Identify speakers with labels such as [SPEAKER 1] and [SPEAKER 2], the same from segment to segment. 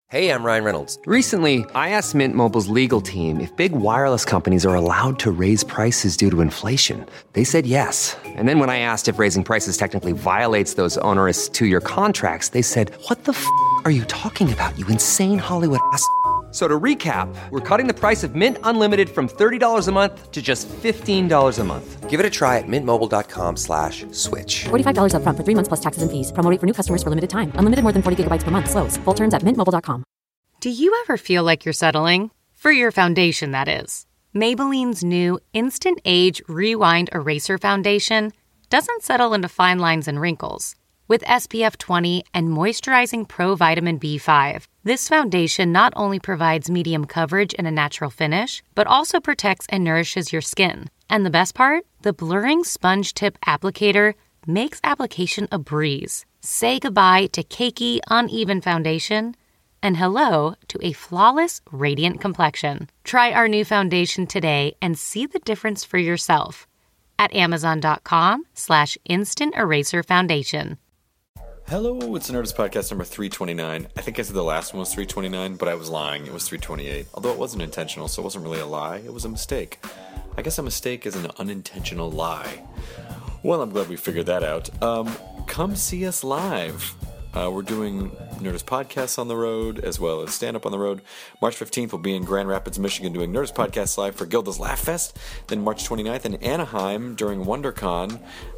[SPEAKER 1] Hey, I'm Ryan Reynolds.
[SPEAKER 2] Recently, I asked Mint Mobile's legal team if big wireless companies are allowed to raise prices due to inflation. They said yes. And then when I asked if raising prices technically violates those onerous two-year contracts, they said, "What the f*** are you talking about, you insane Hollywood ass?" So to recap, we're cutting the price of Mint Unlimited from $30 a month to just $15 a month.
[SPEAKER 1] Give it a try at mintmobile.com/switch.
[SPEAKER 3] $45 up front for 3 months plus taxes and fees. Promo rate for new customers for limited time. Unlimited more than 40 gigabytes per month. Slows full terms at mintmobile.com.
[SPEAKER 4] Do you ever feel like you're settling? For your foundation, that is. Maybelline's new Instant Age Rewind Eraser Foundation doesn't settle into fine lines and wrinkles. With SPF 20 and moisturizing Pro Vitamin B5, this foundation not only provides medium coverage and a natural finish, but also protects and nourishes your skin. And the best part? The blurring sponge tip applicator makes application a breeze. Say goodbye to cakey, uneven foundation and hello to a flawless, radiant complexion. Try our new foundation today and see the difference for yourself at amazon.com/instant eraser foundation.
[SPEAKER 5] Hello, it's the Nerdist Podcast number 329. I think I said the last one was 329, but I was lying. It was 328. Although it wasn't intentional, so it wasn't really a lie. It was a mistake. I guess a mistake is an unintentional lie. Well, I'm glad we figured that out. Come see us live. We're doing Nerdist Podcasts on the road, as well as stand-up on the road. March 15th, we'll be in Grand Rapids, Michigan, doing Nerdist Podcasts live for Gilda's Laugh Fest. Then March 29th in Anaheim during WonderCon.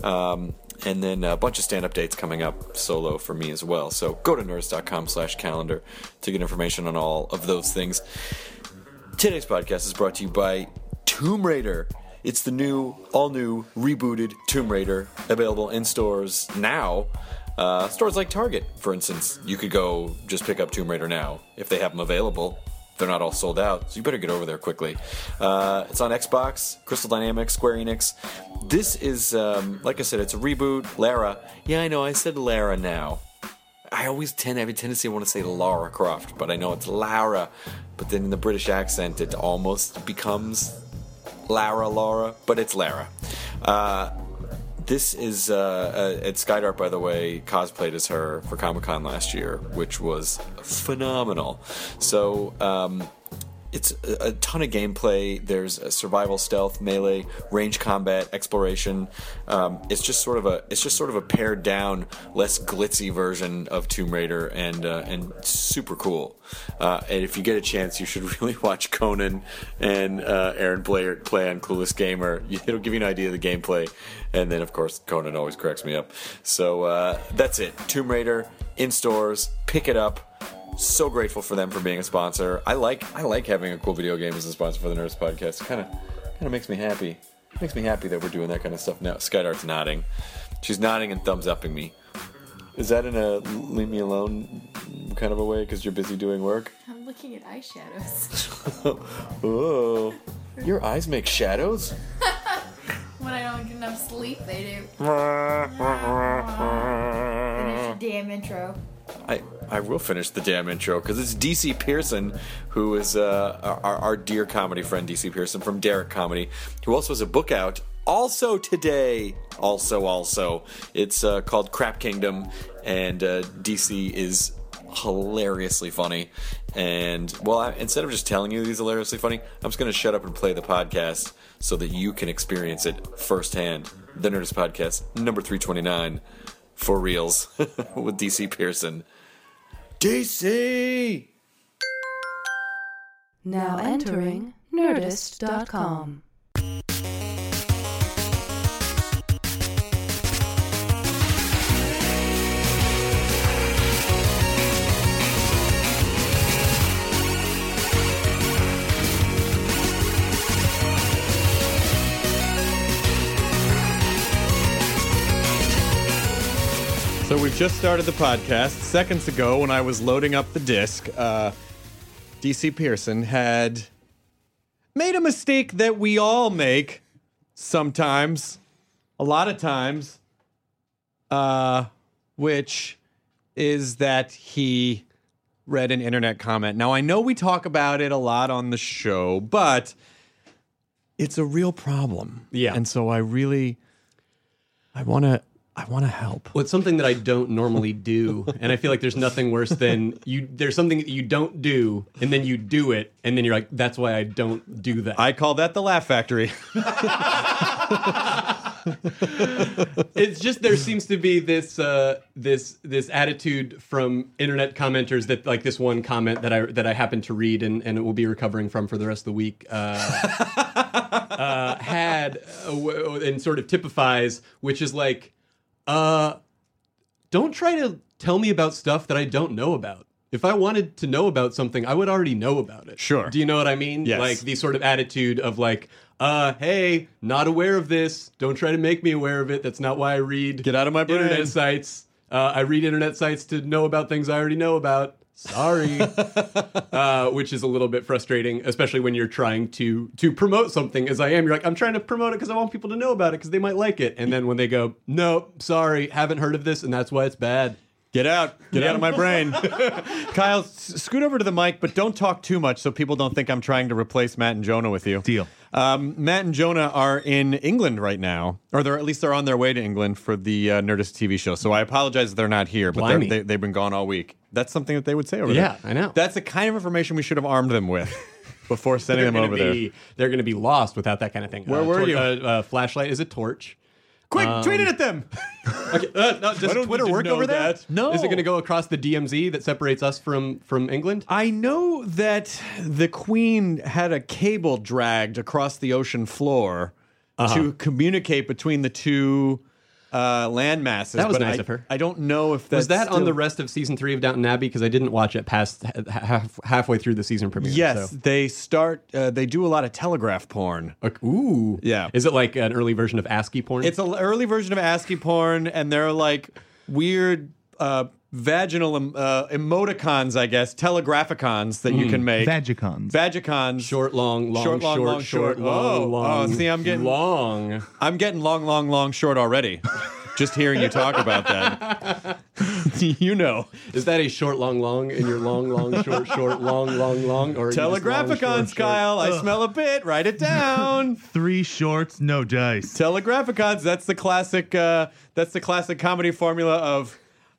[SPEAKER 5] And then a bunch of stand-up dates coming up solo for me as well. So go to nerdist.com/calendar to get information on all of those things. Today's podcast is brought to you by Tomb Raider. It's the all-new, rebooted Tomb Raider, available in stores now. Stores like Target, for instance. You could go just pick up Tomb Raider now if they have them available. They're not all sold out, so you better get over there quickly. It's on Xbox, Crystal Dynamics, Square Enix. This is, like I said, it's a reboot. Lara. Yeah, I know, I said Lara now. I have a tendency to want to say Lara Croft, but I know it's Lara. But then in the British accent, it almost becomes Laura, but it's Lara. This is, at Skydart, by the way, cosplayed as her for Comic-Con last year, which was phenomenal. So, it's a ton of gameplay. There's a survival, stealth, melee, range combat, exploration. It's just sort of a pared down, less glitzy version of Tomb Raider, and super cool. And if you get a chance, you should really watch Conan and Aaron play on Clueless Gamer. It'll give you an idea of the gameplay. And then, of course, Conan always cracks me up. So that's it. Tomb Raider in stores. Pick it up. So grateful for them for being a sponsor. I like having a cool video game as a sponsor for the Nerdist Podcast. It kind of makes me happy. It makes me happy that we're doing that kind of stuff now. Skydart's nodding. She's nodding and thumbs upping me. Is that in a leave me alone kind of a way because you're busy doing work?
[SPEAKER 6] I'm looking at eyeshadows.
[SPEAKER 5] Oh, your eyes make shadows?
[SPEAKER 6] When I don't get enough sleep, they do. Finish your damn intro.
[SPEAKER 5] I will finish the damn intro because it's DC Pearson, who is our dear comedy friend DC Pearson from Derek Comedy, who also has a book out also today. Also, it's called Crap Kingdom, and DC is hilariously funny. And well, instead of just telling you he's hilariously funny, I'm just going to shut up and play the podcast so that you can experience it firsthand. The Nerdist Podcast number 329 for reals with DC Pearson. DC!
[SPEAKER 7] Now entering Nerdist.com.
[SPEAKER 8] So we've just started the podcast. Seconds ago, when I was loading up the disc, DC Pearson had made a mistake that we all make sometimes, a lot of times, which is that he read an internet comment. Now, I know we talk about it a lot on the show, but it's a real problem.
[SPEAKER 9] Yeah.
[SPEAKER 8] And so I want to I want to help.
[SPEAKER 9] Well, it's something that I don't normally do, and I feel like there's nothing worse than there's something that you don't do, and then you do it, and then you're like, that's why I don't do that.
[SPEAKER 8] I call that the Laugh Factory.
[SPEAKER 9] It's just there seems to be this attitude from internet commenters that like this one comment that I happened to read and it will be recovering from for the rest of the week had and sort of typifies, which is like, don't try to tell me about stuff that I don't know about. If I wanted to know about something, I would already know about it.
[SPEAKER 8] Sure.
[SPEAKER 9] Do you know what I mean?
[SPEAKER 8] Yes.
[SPEAKER 9] Like the sort of attitude of like, hey, not aware of this. Don't try to make me aware of it. That's not why I read.
[SPEAKER 8] Get out of my brain.
[SPEAKER 9] Internet sites. I read internet sites to know about things I already know about. Sorry. Which is a little bit frustrating, especially when you're trying to promote something as I am. You're like, I'm trying to promote it because I want people to know about it because they might like it. And then when they go, no, sorry, haven't heard of this, and that's why it's bad.
[SPEAKER 8] Get out of my brain. Kyle, scoot over to the mic, but don't talk too much so people don't think I'm trying to replace Matt and Jonah with you.
[SPEAKER 10] Deal.
[SPEAKER 8] Matt and Jonah are in England right now, or at least they're on their way to England for the Nerdist TV show. So I apologize if they're not here, but they've been gone all week. That's something that they would say over there.
[SPEAKER 9] Yeah, I know.
[SPEAKER 8] That's the kind of information we should have armed them with before sending them over there.
[SPEAKER 9] They're going to be lost without that kind of thing.
[SPEAKER 8] Where were you?
[SPEAKER 9] Flashlight is a torch.
[SPEAKER 8] Quick, tweet it at them.
[SPEAKER 9] Okay, no, does Twitter work over there?
[SPEAKER 8] No.
[SPEAKER 9] Is it going to go across the DMZ that separates us from England?
[SPEAKER 8] I know that the Queen had a cable dragged across the ocean floor to communicate between the two land masses.
[SPEAKER 9] That was
[SPEAKER 8] but
[SPEAKER 9] nice of her.
[SPEAKER 8] I don't know if that's
[SPEAKER 9] Was that on
[SPEAKER 8] still-
[SPEAKER 9] the rest of season 3 of Downton Abbey? Because I didn't watch it past halfway through the season premiere.
[SPEAKER 8] Yes,
[SPEAKER 9] so.
[SPEAKER 8] they do a lot of telegraph porn.
[SPEAKER 9] Ooh.
[SPEAKER 8] Yeah.
[SPEAKER 9] Is it like an early version of ASCII porn?
[SPEAKER 8] It's an early version of ASCII porn, and they're like weird vaginal emoticons, I guess, telegraphicons that you can make. Vagicons.
[SPEAKER 9] Short, long, long, short, long, long.
[SPEAKER 8] See, I'm getting
[SPEAKER 9] long.
[SPEAKER 8] I'm getting long, short already. Just hearing you talk about that. You know.
[SPEAKER 9] Is that a short, long in your long, short, long? Or
[SPEAKER 8] Telegraphicons, short? Kyle. I smell a bit. Write it down.
[SPEAKER 10] 3 shorts, no dice.
[SPEAKER 8] Telegraphicons. That's the classic. That's the classic comedy formula of.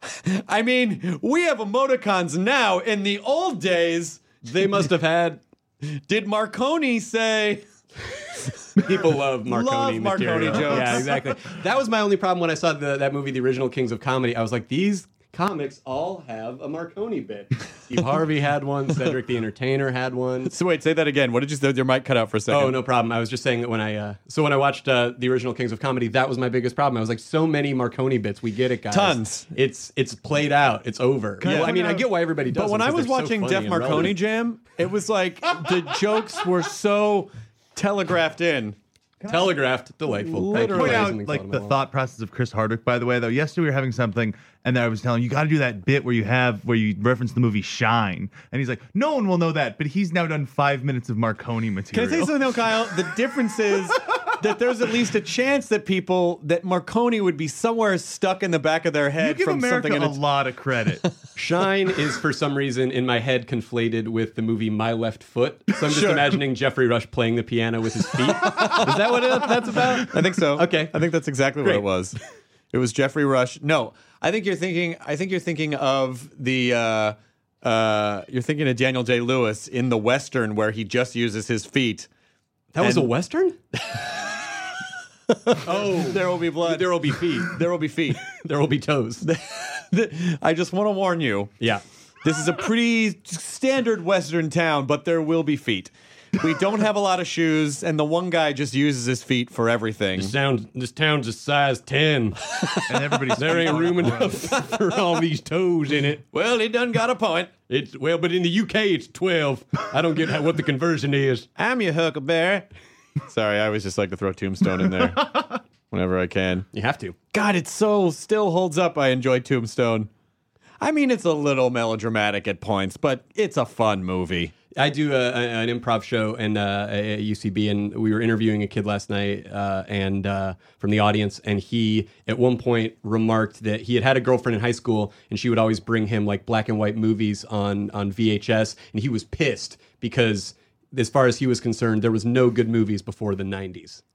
[SPEAKER 8] I mean, we have emoticons now. In the old days,
[SPEAKER 9] they must have had.
[SPEAKER 8] Did Marconi say?
[SPEAKER 9] People love Marconi
[SPEAKER 8] Marconi jokes.
[SPEAKER 9] Yeah, exactly. That was my only problem when I saw that movie, The Original Kings of Comedy. I was like, these comics all have a Marconi bit. Steve Harvey had one. Cedric the Entertainer had one.
[SPEAKER 8] So wait, say that again. What did you say? Your mic cut out for a second.
[SPEAKER 9] Oh, no problem. I was just saying that when I watched The Original Kings of Comedy, that was my biggest problem. I was like, so many Marconi bits. We get it, guys.
[SPEAKER 8] Tons.
[SPEAKER 9] It's played out. It's over. I mean, I get why everybody does.
[SPEAKER 8] But when I was watching Def Marconi Jam, it was like the jokes were so telegraphed in.
[SPEAKER 9] Telegraphed, delightful.
[SPEAKER 10] Point out like the thought process of Chris Hardwick, by the way, though. Yesterday we were having something, and I was telling you got to do that bit where you reference the movie Shine, and he's like, no one will know that, but he's now done 5 minutes of Marconi material.
[SPEAKER 8] Can I say something though, Kyle? The difference is that there's at least a chance that Marconi would be somewhere stuck in the back of their head
[SPEAKER 10] you give
[SPEAKER 8] from
[SPEAKER 10] America
[SPEAKER 8] something.
[SPEAKER 10] a lot of credit.
[SPEAKER 9] Shine is for some reason in my head conflated with the movie My Left Foot. So I'm just imagining Jeffrey Rush playing the piano with his feet. Is that what that's about?
[SPEAKER 8] I think so.
[SPEAKER 9] Okay.
[SPEAKER 8] I think that's exactly what it was. It was Jeffrey Rush. No, I think you're thinking of the you're thinking of Daniel J. Lewis in the Western where he just uses his feet.
[SPEAKER 9] That was a Western?
[SPEAKER 8] Oh, there will be blood.
[SPEAKER 9] There will be feet.
[SPEAKER 8] There will be feet.
[SPEAKER 9] There will be toes.
[SPEAKER 8] I just want to warn you.
[SPEAKER 9] Yeah.
[SPEAKER 8] This is a pretty standard Western town, but there will be feet. We don't have a lot of shoes, and the one guy just uses his feet for everything.
[SPEAKER 9] This town's a size 10.
[SPEAKER 10] And everybody's
[SPEAKER 9] there ain't room enough for all these toes in it.
[SPEAKER 8] Well, he done got a point.
[SPEAKER 9] But in the UK it's 12. I don't get what the conversion is.
[SPEAKER 8] I'm your Huckleberry. Sorry, I always just like to throw Tombstone in there whenever I can.
[SPEAKER 9] You have to.
[SPEAKER 8] God, it still holds up. I enjoy Tombstone. I mean, it's a little melodramatic at points, but it's a fun movie.
[SPEAKER 9] I do an improv show at UCB, and we were interviewing a kid last night and from the audience, and he at one point remarked that he had a girlfriend in high school, and she would always bring him like black and white movies on VHS, and he was pissed because as far as he was concerned, there was no good movies before the 90s.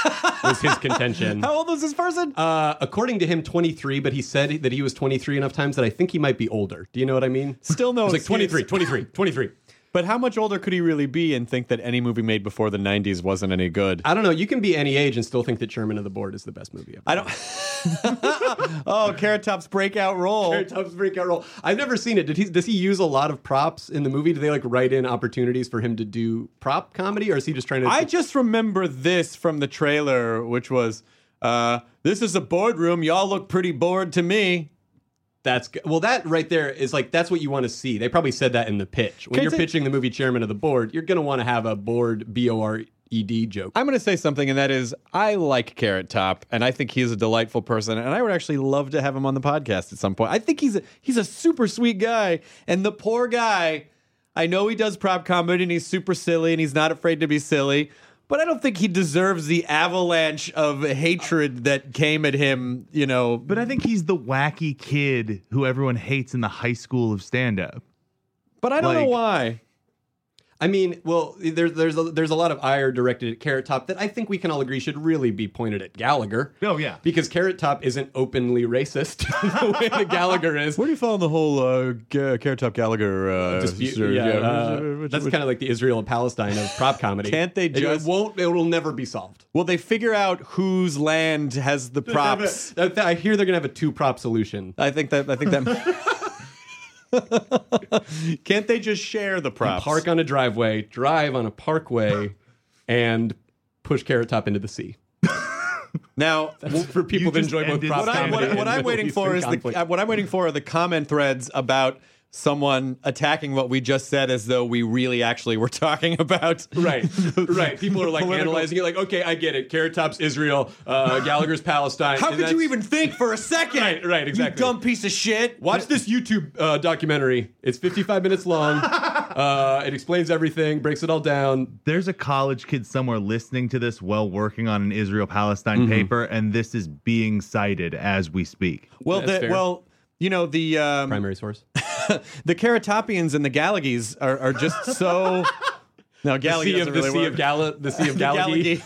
[SPEAKER 9] was his contention.
[SPEAKER 8] How old was this person?
[SPEAKER 9] According to him, 23, but he said that he was 23 enough times that I think he might be older. Do you know what I mean?
[SPEAKER 8] Still no
[SPEAKER 9] It's like
[SPEAKER 8] excuse.
[SPEAKER 9] 23.
[SPEAKER 8] But how much older could he really be and think that any movie made before the 90s wasn't any good?
[SPEAKER 9] I don't know. You can be any age and still think that Chairman of the Board is the best movie ever.
[SPEAKER 8] I don't. Oh, Carrot Top's breakout role.
[SPEAKER 9] Carrot Top's breakout role. I've never seen it. Does he use a lot of props in the movie? Do they like write in opportunities for him to do prop comedy, or is he just trying to?
[SPEAKER 8] I just remember this from the trailer, which was, "This is a boardroom. Y'all look pretty bored to me."
[SPEAKER 9] That right there is like, that's what you want to see. They probably said that in the pitch. When you're pitching the movie Chairman of the Board, you're going to want to have a bored B-O-R-E-D joke.
[SPEAKER 8] I'm going to say something, and that is, I like Carrot Top, and I think he's a delightful person, and I would actually love to have him on the podcast at some point. I think he's a super sweet guy, and the poor guy, I know he does prop comedy, and he's super silly, and he's not afraid to be silly, but I don't think he deserves the avalanche of hatred that came at him, you know.
[SPEAKER 10] But I think he's the wacky kid who everyone hates in the high school of stand-up.
[SPEAKER 8] But I don't know why.
[SPEAKER 9] I mean, well, there's a lot of ire directed at Carrot Top that I think we can all agree should really be pointed at Gallagher.
[SPEAKER 10] Oh, yeah.
[SPEAKER 9] Because Carrot Top isn't openly racist the way that Gallagher is.
[SPEAKER 8] Where do you fall on the whole Carrot Top Gallagher
[SPEAKER 9] dispute? That's kind of like the Israel and Palestine of prop comedy.
[SPEAKER 8] Can't they just...
[SPEAKER 9] It will never be solved.
[SPEAKER 8] Will they figure out whose land has the props?
[SPEAKER 9] I hear they're going to have a two-prop solution.
[SPEAKER 8] I think that... Can't they just share the props?
[SPEAKER 9] You park on a driveway, drive on a parkway, and push Carrot Top into the sea.
[SPEAKER 8] Now,
[SPEAKER 9] for people that enjoy both prop comedy.
[SPEAKER 8] What I'm waiting for is what I'm waiting for are the comment threads about someone attacking what we just said as though we really actually were talking about.
[SPEAKER 9] Right. People are like analyzing it like, okay, I get it. Carrot Top's Israel, Gallagher's Palestine.
[SPEAKER 8] How could you even think for a second?
[SPEAKER 9] Right, exactly.
[SPEAKER 8] You dumb piece of shit.
[SPEAKER 9] Watch this YouTube documentary. It's 55 minutes long. It explains everything, breaks it all down.
[SPEAKER 10] There's a college kid somewhere listening to this while working on an Israel-Palestine paper, and this is being cited as we speak.
[SPEAKER 8] Well, you know, the
[SPEAKER 9] primary source.
[SPEAKER 8] The Caratopians and the Gallaghies are just so. No, Gallaghy doesn't really work.
[SPEAKER 9] The Sea of Gallaghy.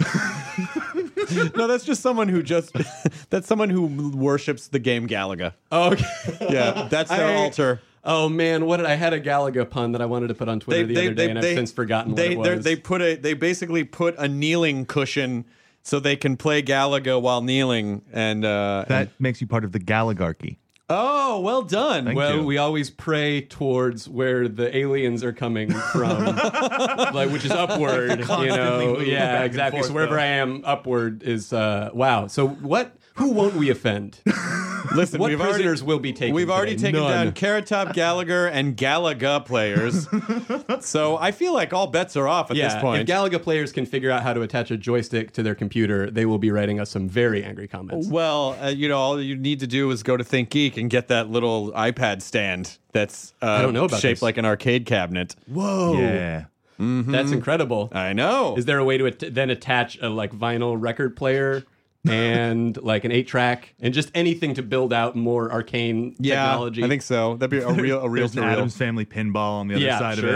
[SPEAKER 8] No, that's just someone who that's someone who worships the game Galaga.
[SPEAKER 9] Oh, okay.
[SPEAKER 8] Yeah, that's their altar.
[SPEAKER 9] Oh man, I had a Galaga pun that I wanted to put on Twitter the other day, and I've since forgotten what it was.
[SPEAKER 8] They basically put a kneeling cushion so they can play Galaga while kneeling, and
[SPEAKER 10] that makes you part of the Galagarchy.
[SPEAKER 8] Oh, well done.
[SPEAKER 10] Thank you.
[SPEAKER 9] We always pray towards where the aliens are coming from, which is upward. Yeah, exactly.
[SPEAKER 10] Forth,
[SPEAKER 9] so wherever I am, upward is wow. So what? Who won't we offend?
[SPEAKER 8] Listen,
[SPEAKER 9] what prisoners will be taken?
[SPEAKER 8] We've already
[SPEAKER 9] today?
[SPEAKER 8] taken
[SPEAKER 9] None.
[SPEAKER 8] down Carrot Top Gallagher and Galaga players. So I feel like all bets are off at this point.
[SPEAKER 9] If Galaga players can figure out how to attach a joystick to their computer, they will be writing us some very angry comments.
[SPEAKER 8] Well, all you need to do is go to ThinkGeek and get that little iPad stand that's
[SPEAKER 9] I don't know about
[SPEAKER 8] shaped
[SPEAKER 9] this.
[SPEAKER 8] like an arcade cabinet.
[SPEAKER 9] Whoa.
[SPEAKER 10] Yeah.
[SPEAKER 9] That's incredible.
[SPEAKER 8] I know.
[SPEAKER 9] Is there a way to then attach a vinyl record player and like an 8-track and just anything to build out more arcane technology?
[SPEAKER 8] I think so. That'd be a real
[SPEAKER 10] There's an Addams Family pinball on the other side of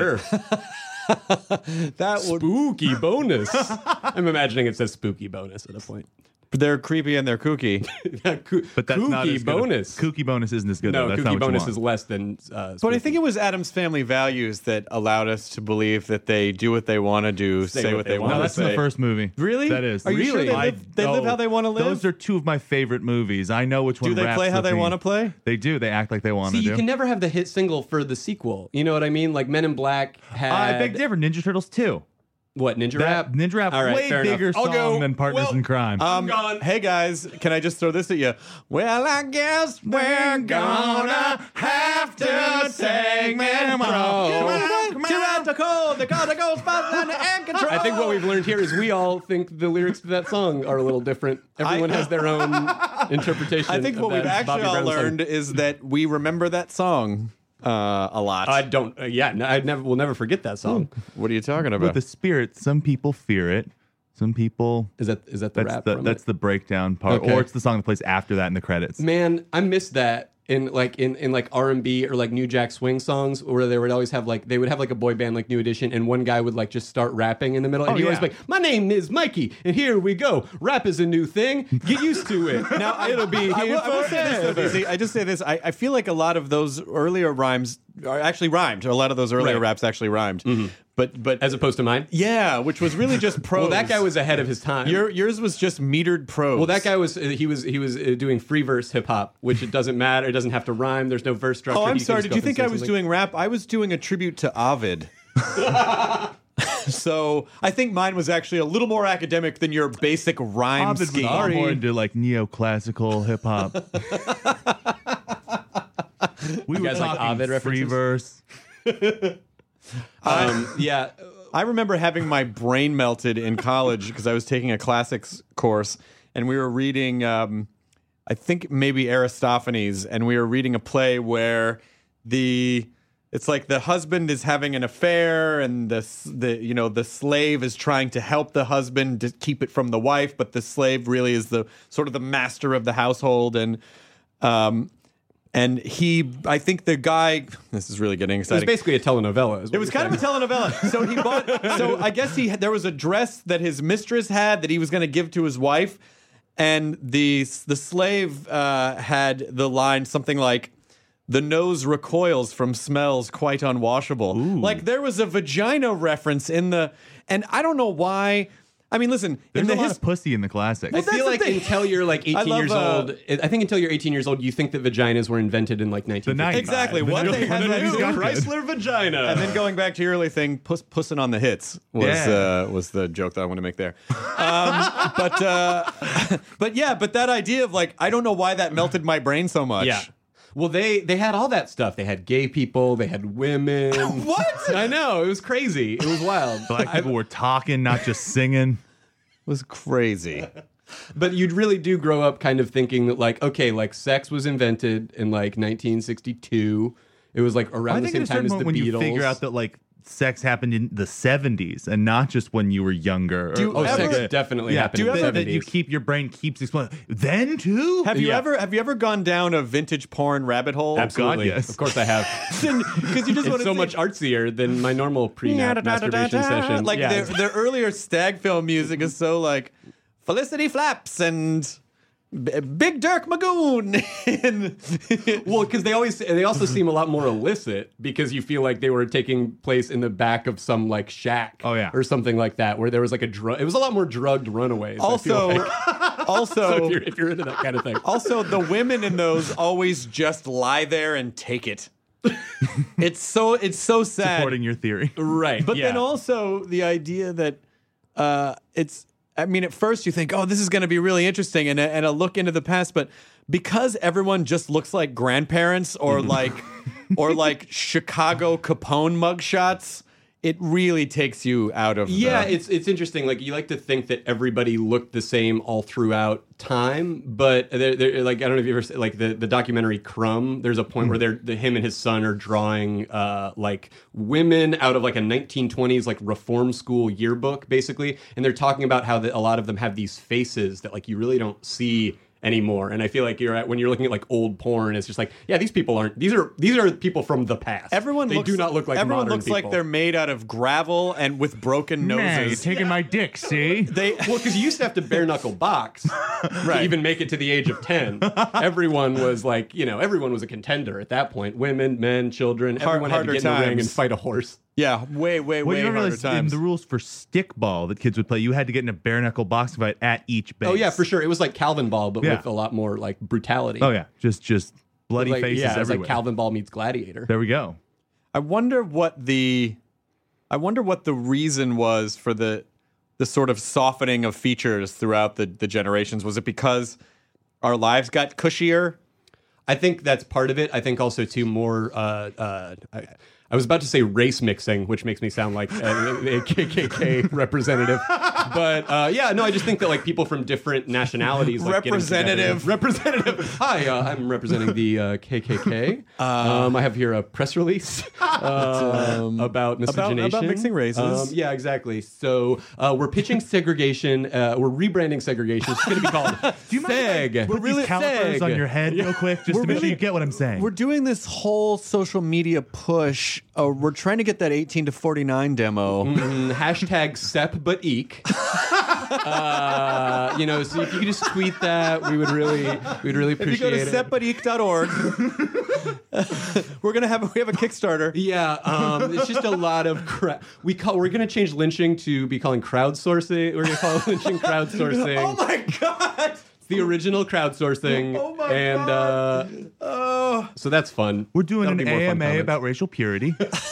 [SPEAKER 10] it.
[SPEAKER 8] That would
[SPEAKER 9] Spooky bonus. I'm imagining it says spooky bonus at a point.
[SPEAKER 8] They're creepy and they're kooky.
[SPEAKER 10] But that's not
[SPEAKER 9] kooky
[SPEAKER 10] as good.
[SPEAKER 9] bonus.
[SPEAKER 10] Kooky bonus isn't as good.
[SPEAKER 9] No,
[SPEAKER 10] though. That's
[SPEAKER 9] kooky
[SPEAKER 10] not what
[SPEAKER 9] bonus
[SPEAKER 10] you
[SPEAKER 9] is
[SPEAKER 10] want.
[SPEAKER 9] less than.
[SPEAKER 8] But I think it was Addams Family Values that allowed us to believe that they do what they want to do, say what they want
[SPEAKER 10] No,
[SPEAKER 8] to
[SPEAKER 10] that's
[SPEAKER 8] say.
[SPEAKER 10] in the first movie.
[SPEAKER 8] Really?
[SPEAKER 10] That is.
[SPEAKER 8] Are you sure
[SPEAKER 9] Really?
[SPEAKER 8] they live how they want to live?
[SPEAKER 10] Those are two of my favorite movies. I know which one.
[SPEAKER 8] Do they
[SPEAKER 10] wraps
[SPEAKER 8] play how
[SPEAKER 10] the
[SPEAKER 8] they
[SPEAKER 10] theme.
[SPEAKER 8] want to play?
[SPEAKER 10] They do. They act like they want
[SPEAKER 9] See,
[SPEAKER 10] to
[SPEAKER 9] you
[SPEAKER 10] do.
[SPEAKER 9] can never have the hit single for the sequel. You know what I mean? Like Men in Black had.
[SPEAKER 10] I beg to differ. Ninja Turtles 2.
[SPEAKER 9] What, Ninja Rap?
[SPEAKER 10] Ninja Rap,
[SPEAKER 9] All right,
[SPEAKER 10] way
[SPEAKER 9] fair
[SPEAKER 10] bigger
[SPEAKER 9] enough. I'll
[SPEAKER 10] song
[SPEAKER 9] go.
[SPEAKER 10] than Partners in Crime.
[SPEAKER 9] gone.
[SPEAKER 8] Hey guys, can I just throw this at you? Well, I guess we're gonna have to take me home.
[SPEAKER 9] I think what we've learned here is we all think the lyrics to that song are a little different. Everyone has their own interpretation.
[SPEAKER 8] I think
[SPEAKER 9] of
[SPEAKER 8] what we've
[SPEAKER 9] that Bobby
[SPEAKER 8] actually all
[SPEAKER 9] Brown song.
[SPEAKER 8] learned is that we remember that song a lot.
[SPEAKER 9] I don't. We'll never forget that song.
[SPEAKER 8] What are you talking
[SPEAKER 10] With
[SPEAKER 8] about?
[SPEAKER 10] the spirit, some people fear it. Some people.
[SPEAKER 9] Is that the rap? from
[SPEAKER 10] That's
[SPEAKER 9] it?
[SPEAKER 10] the breakdown part,
[SPEAKER 9] Okay.
[SPEAKER 10] or it's the song that plays after that in the credits.
[SPEAKER 9] Man, I missed that in like R&B or like New Jack Swing songs, where they would always have like a boy band like New Edition, and one guy would like just start rapping in the middle, and he always be like, "My name is Mikey, and here we go. Rap is a new thing. Get used to it. Now it'll be here forever."
[SPEAKER 8] I just say this. I feel like a lot of those earlier rhymes are actually rhymed. A lot of those earlier raps actually rhymed.
[SPEAKER 9] Mm-hmm.
[SPEAKER 8] But
[SPEAKER 9] as opposed to mine,
[SPEAKER 8] yeah, which was really just prose.
[SPEAKER 9] Well, that guy was ahead of his time.
[SPEAKER 8] Yours was just metered prose.
[SPEAKER 9] Well, that guy was doing free verse hip hop, which it doesn't matter. It doesn't have to rhyme. There's no verse structure.
[SPEAKER 8] Oh, I'm
[SPEAKER 9] He can
[SPEAKER 8] sorry.
[SPEAKER 9] just
[SPEAKER 8] Did
[SPEAKER 9] go
[SPEAKER 8] you
[SPEAKER 9] up
[SPEAKER 8] think
[SPEAKER 9] and
[SPEAKER 8] I
[SPEAKER 9] say
[SPEAKER 8] was
[SPEAKER 9] something.
[SPEAKER 8] doing rap? I was doing a tribute to Ovid. So I think mine was actually a little more academic than your basic rhyme
[SPEAKER 10] Ovid was
[SPEAKER 8] scheme.
[SPEAKER 10] more into like neoclassical hip hop. We were
[SPEAKER 9] guys like
[SPEAKER 10] talking
[SPEAKER 9] Ovid
[SPEAKER 10] free
[SPEAKER 9] references?
[SPEAKER 10] verse.
[SPEAKER 9] Yeah.
[SPEAKER 8] I remember having my brain melted in college because I was taking a classics course and we were reading, I think maybe Aristophanes, and we were reading a play where it's like the husband is having an affair and the slave is trying to help the husband to keep it from the wife, but the slave really is the sort of the master of the household, and I think the guy, this is really getting
[SPEAKER 9] It was
[SPEAKER 8] exciting.
[SPEAKER 9] basically a telenovela.
[SPEAKER 8] It was kind of a telenovela. So he bought. So I guess there was a dress that his mistress had that he was going to give to his wife, and the slave had the line something like, "The nose recoils from smells quite unwashable."
[SPEAKER 10] Ooh.
[SPEAKER 8] Like there was a vagina reference in the, and I don't know why. I mean, listen,
[SPEAKER 10] There's
[SPEAKER 8] in
[SPEAKER 10] a
[SPEAKER 8] the
[SPEAKER 10] lot of pussy in the classics.
[SPEAKER 9] I
[SPEAKER 8] that's
[SPEAKER 9] feel
[SPEAKER 8] the
[SPEAKER 9] like
[SPEAKER 8] thing.
[SPEAKER 9] until you're like 18
[SPEAKER 8] love,
[SPEAKER 9] years old, I think until you're 18 years old, you think that vaginas were invented in like 1950.
[SPEAKER 8] Exactly.
[SPEAKER 10] The
[SPEAKER 8] What they
[SPEAKER 10] 90s.
[SPEAKER 8] had
[SPEAKER 10] The
[SPEAKER 8] that
[SPEAKER 10] 90s
[SPEAKER 8] new
[SPEAKER 10] got good.
[SPEAKER 9] Chrysler vagina.
[SPEAKER 8] And then going back to your early thing, pussing on the hits was the joke that I want to make there. But that idea of like, I don't know why that melted my brain so much.
[SPEAKER 9] Yeah. Well, they had all that stuff. They had gay people. They had women.
[SPEAKER 8] What?
[SPEAKER 9] I know. It was crazy. It was wild.
[SPEAKER 10] Black people were talking, not just singing.
[SPEAKER 8] It was crazy.
[SPEAKER 9] But you really do grow up kind of thinking that, like, okay, like sex was invented in like 1962. It was like around
[SPEAKER 10] I
[SPEAKER 9] the
[SPEAKER 10] think
[SPEAKER 9] same
[SPEAKER 10] at a certain
[SPEAKER 9] time as the
[SPEAKER 10] moment when
[SPEAKER 9] Beatles.
[SPEAKER 10] you figure out that like sex happened in the 70s and not just when you were younger.
[SPEAKER 9] Sex definitely happened in the 70s.
[SPEAKER 10] That your brain keeps explaining. Then too?
[SPEAKER 8] Have you ever gone down a vintage porn rabbit hole?
[SPEAKER 9] Absolutely.
[SPEAKER 10] God, yes.
[SPEAKER 9] Of course I have.
[SPEAKER 8] Because you just want
[SPEAKER 9] It's
[SPEAKER 8] to
[SPEAKER 9] so much artsier than my normal pre-masturbation session.
[SPEAKER 8] Like
[SPEAKER 9] Yeah.
[SPEAKER 8] their earlier stag film music is so like Felicity Flaps and Big Dirk Magoon.
[SPEAKER 9] Well, because they also seem a lot more illicit because you feel like they were taking place in the back of some like shack, or something like that, where there was like it was a lot more drugged runaways.
[SPEAKER 8] Also,
[SPEAKER 9] so if you're into that kind of thing.
[SPEAKER 8] Also, the women in those always just lie there and take it. It's so sad.
[SPEAKER 10] Supporting your theory.
[SPEAKER 9] Right.
[SPEAKER 8] But then also the idea that I mean, at first you think, oh, this is going to be really interesting and a look into the past, but because everyone just looks like grandparents or like Chicago Capone mugshots, it really takes you out of
[SPEAKER 9] it's interesting. Like you like to think that everybody looked the same all throughout time, but they're like, I don't know if you ever like the documentary Crumb. There's a point where him and his son are drawing like women out of like a 1920s like reform school yearbook, basically, and they're talking about how a lot of them have these faces that like you really don't see anymore. And I feel like when you're looking at like old porn, it's just like, yeah, these people aren't. These are people from the past. They do not look like
[SPEAKER 8] everyone
[SPEAKER 9] modern
[SPEAKER 8] looks
[SPEAKER 9] people.
[SPEAKER 8] like they're made out of gravel and with broken
[SPEAKER 10] Nah, you're
[SPEAKER 8] noses.
[SPEAKER 10] taking my dick, see?
[SPEAKER 9] Well, because you used to have to bare knuckle box to even make it to the age of 10. Everyone was like, everyone was a contender at that point. Women, men, children, everyone had to get in the ring and fight a horse.
[SPEAKER 8] Yeah, way
[SPEAKER 10] Well, you
[SPEAKER 8] harder
[SPEAKER 10] don't realize in
[SPEAKER 8] times.
[SPEAKER 10] the rules for stickball that kids would play, you had to get in a bare knuckle box fight at each base.
[SPEAKER 9] Oh yeah, for sure. It was like Calvin Ball, but with a lot more like brutality.
[SPEAKER 10] Oh yeah, just bloody
[SPEAKER 9] like,
[SPEAKER 10] faces
[SPEAKER 9] yeah, it was
[SPEAKER 10] everywhere.
[SPEAKER 9] like Calvin Ball meets Gladiator.
[SPEAKER 10] There we go.
[SPEAKER 8] I wonder what the reason was for the sort of softening of features throughout the generations. Was it because our lives got cushier?
[SPEAKER 9] I think that's part of it. I think also too more. I was about to say race mixing, which makes me sound like a KKK representative. But I just think that like people from different nationalities, like representative. Hi, I'm representing the KKK. I have here a press release about miscegenation,
[SPEAKER 8] about mixing races.
[SPEAKER 9] Yeah, exactly. So we're pitching segregation. We're rebranding segregation. It's going to be called Seg.
[SPEAKER 10] Put these calipers on your head real quick, just to make sure you get what I'm saying.
[SPEAKER 8] We're doing this whole social media push. We're trying to get that 18 to 49 demo.
[SPEAKER 9] Hashtag Sep but Eek. So if you could just tweet that, we'd really appreciate it.
[SPEAKER 8] If you go to sepbuteek.org, we have a Kickstarter.
[SPEAKER 9] Yeah, it's just a lot of crap. We're going to change lynching to be calling crowdsourcing. We're going to call lynching crowdsourcing.
[SPEAKER 8] Oh my god!
[SPEAKER 9] It's the original crowdsourcing.
[SPEAKER 8] Oh my god!
[SPEAKER 9] So that's fun.
[SPEAKER 10] We're doing
[SPEAKER 9] That'll
[SPEAKER 10] an
[SPEAKER 9] be more fun
[SPEAKER 10] AMA
[SPEAKER 9] comments.
[SPEAKER 10] about racial purity.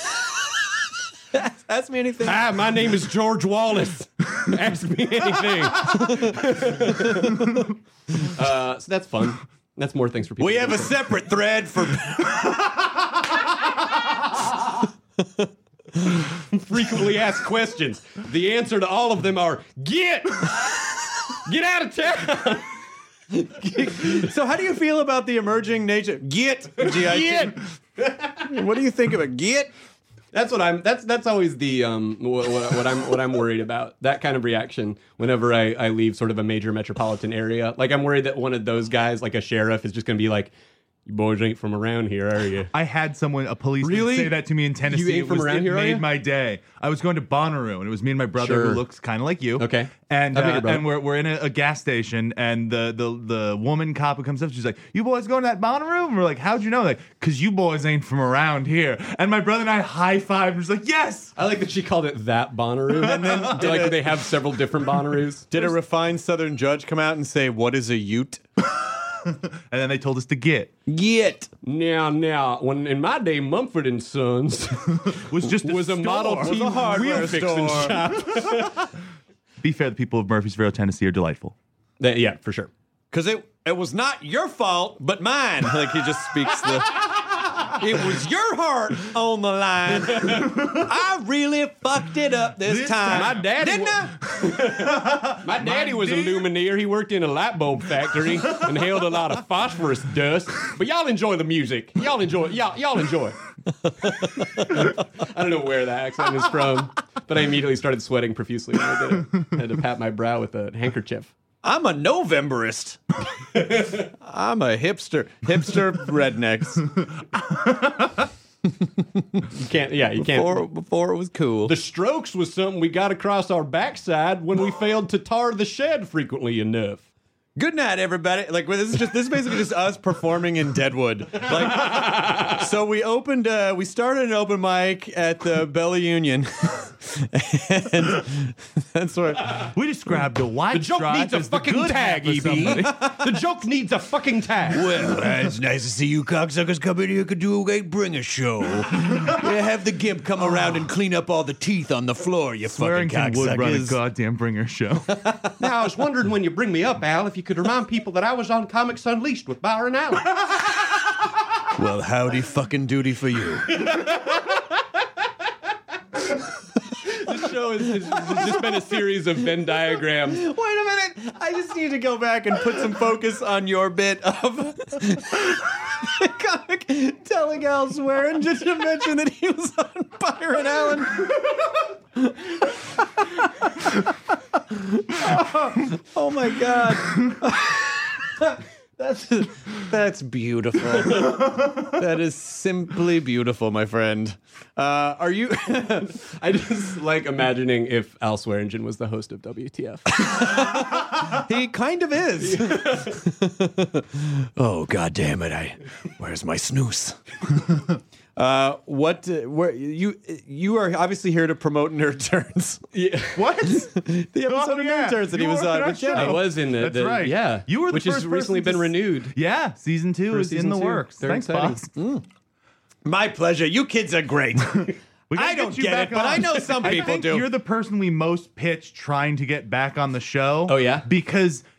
[SPEAKER 8] Ask me anything.
[SPEAKER 9] Hi, my name is George Wallace. Ask me anything. So that's fun. That's more things for people.
[SPEAKER 8] We have a separate thread for
[SPEAKER 9] frequently asked questions. The answer to all of them are get out of town.
[SPEAKER 8] So how do you feel about the emerging nature? Get. What do you think of it? Get.
[SPEAKER 9] That's always the what I'm worried about. That kind of reaction whenever I leave sort of a major metropolitan area. Like I'm worried that one of those guys, like a sheriff, is just going to be like, "You boys ain't from around here, are you?"
[SPEAKER 10] I had a policeman
[SPEAKER 9] Really?
[SPEAKER 10] say that to me in Tennessee.
[SPEAKER 9] You ain't from around here, are
[SPEAKER 10] It
[SPEAKER 9] you?
[SPEAKER 10] made my day. I was going to Bonnaroo, and it was me and my brother
[SPEAKER 9] Sure.
[SPEAKER 10] who looks kind of like you.
[SPEAKER 9] Okay.
[SPEAKER 10] And
[SPEAKER 9] I've met your brother.
[SPEAKER 10] and we're in a gas station, and the woman cop who comes up, she's like, "You boys going to that Bonnaroo?" And we're like, "How'd you know?" Like, "Cause you boys ain't from around here." And my brother and I high-fived, and was like, "Yes!"
[SPEAKER 9] I like that she called it that Bonnaroo. And then they have several different Bonnaroos.
[SPEAKER 8] Did a refined Southern judge come out and say, "What is a Ute?"
[SPEAKER 10] And then they told us to get.
[SPEAKER 9] Now, when in my day, Mumford and Sons
[SPEAKER 10] Was just
[SPEAKER 9] was a Model T wheel fixing shop.
[SPEAKER 10] Be fair, the people of Murfreesboro, Tennessee are delightful.
[SPEAKER 9] Yeah, for sure.
[SPEAKER 8] Because it was not your fault, but mine. Like he just speaks the. It was your heart on the line. I really fucked it up this time.
[SPEAKER 9] My daddy
[SPEAKER 8] didn't I?
[SPEAKER 9] My daddy was a luminaire. He worked in a light bulb factory and held a lot of phosphorus dust. But y'all enjoy the music. Y'all enjoy. Y'all enjoy. I don't know where that accent is from, but I immediately started sweating profusely when I did it. I had to pat my brow with a handkerchief.
[SPEAKER 8] I'm a Novemberist. I'm a hipster rednecks.
[SPEAKER 9] You can't.
[SPEAKER 8] Before it was cool.
[SPEAKER 9] The Strokes was something we got across our backside when we failed to tar the shed frequently enough.
[SPEAKER 8] Good night, everybody. Like this is basically just us performing in Deadwood. Like, so we started an open mic at the Bella Union, and that's where
[SPEAKER 10] We described the white
[SPEAKER 9] The joke
[SPEAKER 10] stripe
[SPEAKER 9] needs a
[SPEAKER 10] as the
[SPEAKER 9] fucking
[SPEAKER 10] good
[SPEAKER 9] tag,
[SPEAKER 10] half of
[SPEAKER 9] EB.
[SPEAKER 10] somebody.
[SPEAKER 9] The joke needs a fucking tag.
[SPEAKER 8] Well, it's nice to see you cocksuckers come in here. Could do a bring a show. Yeah, have the gimp come around and clean up all the teeth on the floor. You fucking
[SPEAKER 10] Swearington would run a
[SPEAKER 8] cocksuckers.
[SPEAKER 10] goddamn bringer show.
[SPEAKER 9] Now, I was wondering when you bring me up, Al, if you could remind people that I was on Comics Unleashed with Byron Allen.
[SPEAKER 8] Well, howdy fucking duty for you.
[SPEAKER 9] This show has just been a series of Venn diagrams.
[SPEAKER 8] Wait a minute. I just need to go back and put some focus on your bit of the comic telling elsewhere and just to mention that he was on Byron Allen. Oh my God. That's beautiful. That is simply beautiful, my friend. Are you?
[SPEAKER 9] I just like imagining if Al Swearingen was the host of WTF.
[SPEAKER 8] He kind of is. Oh, God damn it! Where's my snooze? Where you are obviously here to promote Nerd Turns.
[SPEAKER 9] Yeah.
[SPEAKER 10] What?
[SPEAKER 8] The episode of Nerd Turns that he
[SPEAKER 10] You
[SPEAKER 8] was
[SPEAKER 10] were
[SPEAKER 8] on.
[SPEAKER 10] on
[SPEAKER 8] with
[SPEAKER 10] that
[SPEAKER 8] Jenny.
[SPEAKER 9] I was in
[SPEAKER 10] That's right.
[SPEAKER 9] Yeah.
[SPEAKER 10] You were the
[SPEAKER 9] which
[SPEAKER 10] first
[SPEAKER 9] has recently
[SPEAKER 10] person
[SPEAKER 9] been renewed.
[SPEAKER 10] Yeah, season 2
[SPEAKER 9] For
[SPEAKER 10] is in
[SPEAKER 9] season
[SPEAKER 10] the
[SPEAKER 9] 2.
[SPEAKER 10] works.
[SPEAKER 9] Very
[SPEAKER 10] Thanks,
[SPEAKER 9] exciting.
[SPEAKER 10] boss.
[SPEAKER 8] My pleasure. You kids are great.
[SPEAKER 10] We gotta
[SPEAKER 8] I don't
[SPEAKER 10] get you
[SPEAKER 8] get
[SPEAKER 10] back
[SPEAKER 8] it, but
[SPEAKER 10] on.
[SPEAKER 8] I know some
[SPEAKER 10] I
[SPEAKER 8] people
[SPEAKER 10] think
[SPEAKER 8] do.
[SPEAKER 10] You're the person we most pitch trying to get back on the show.
[SPEAKER 9] Oh, yeah?
[SPEAKER 10] Because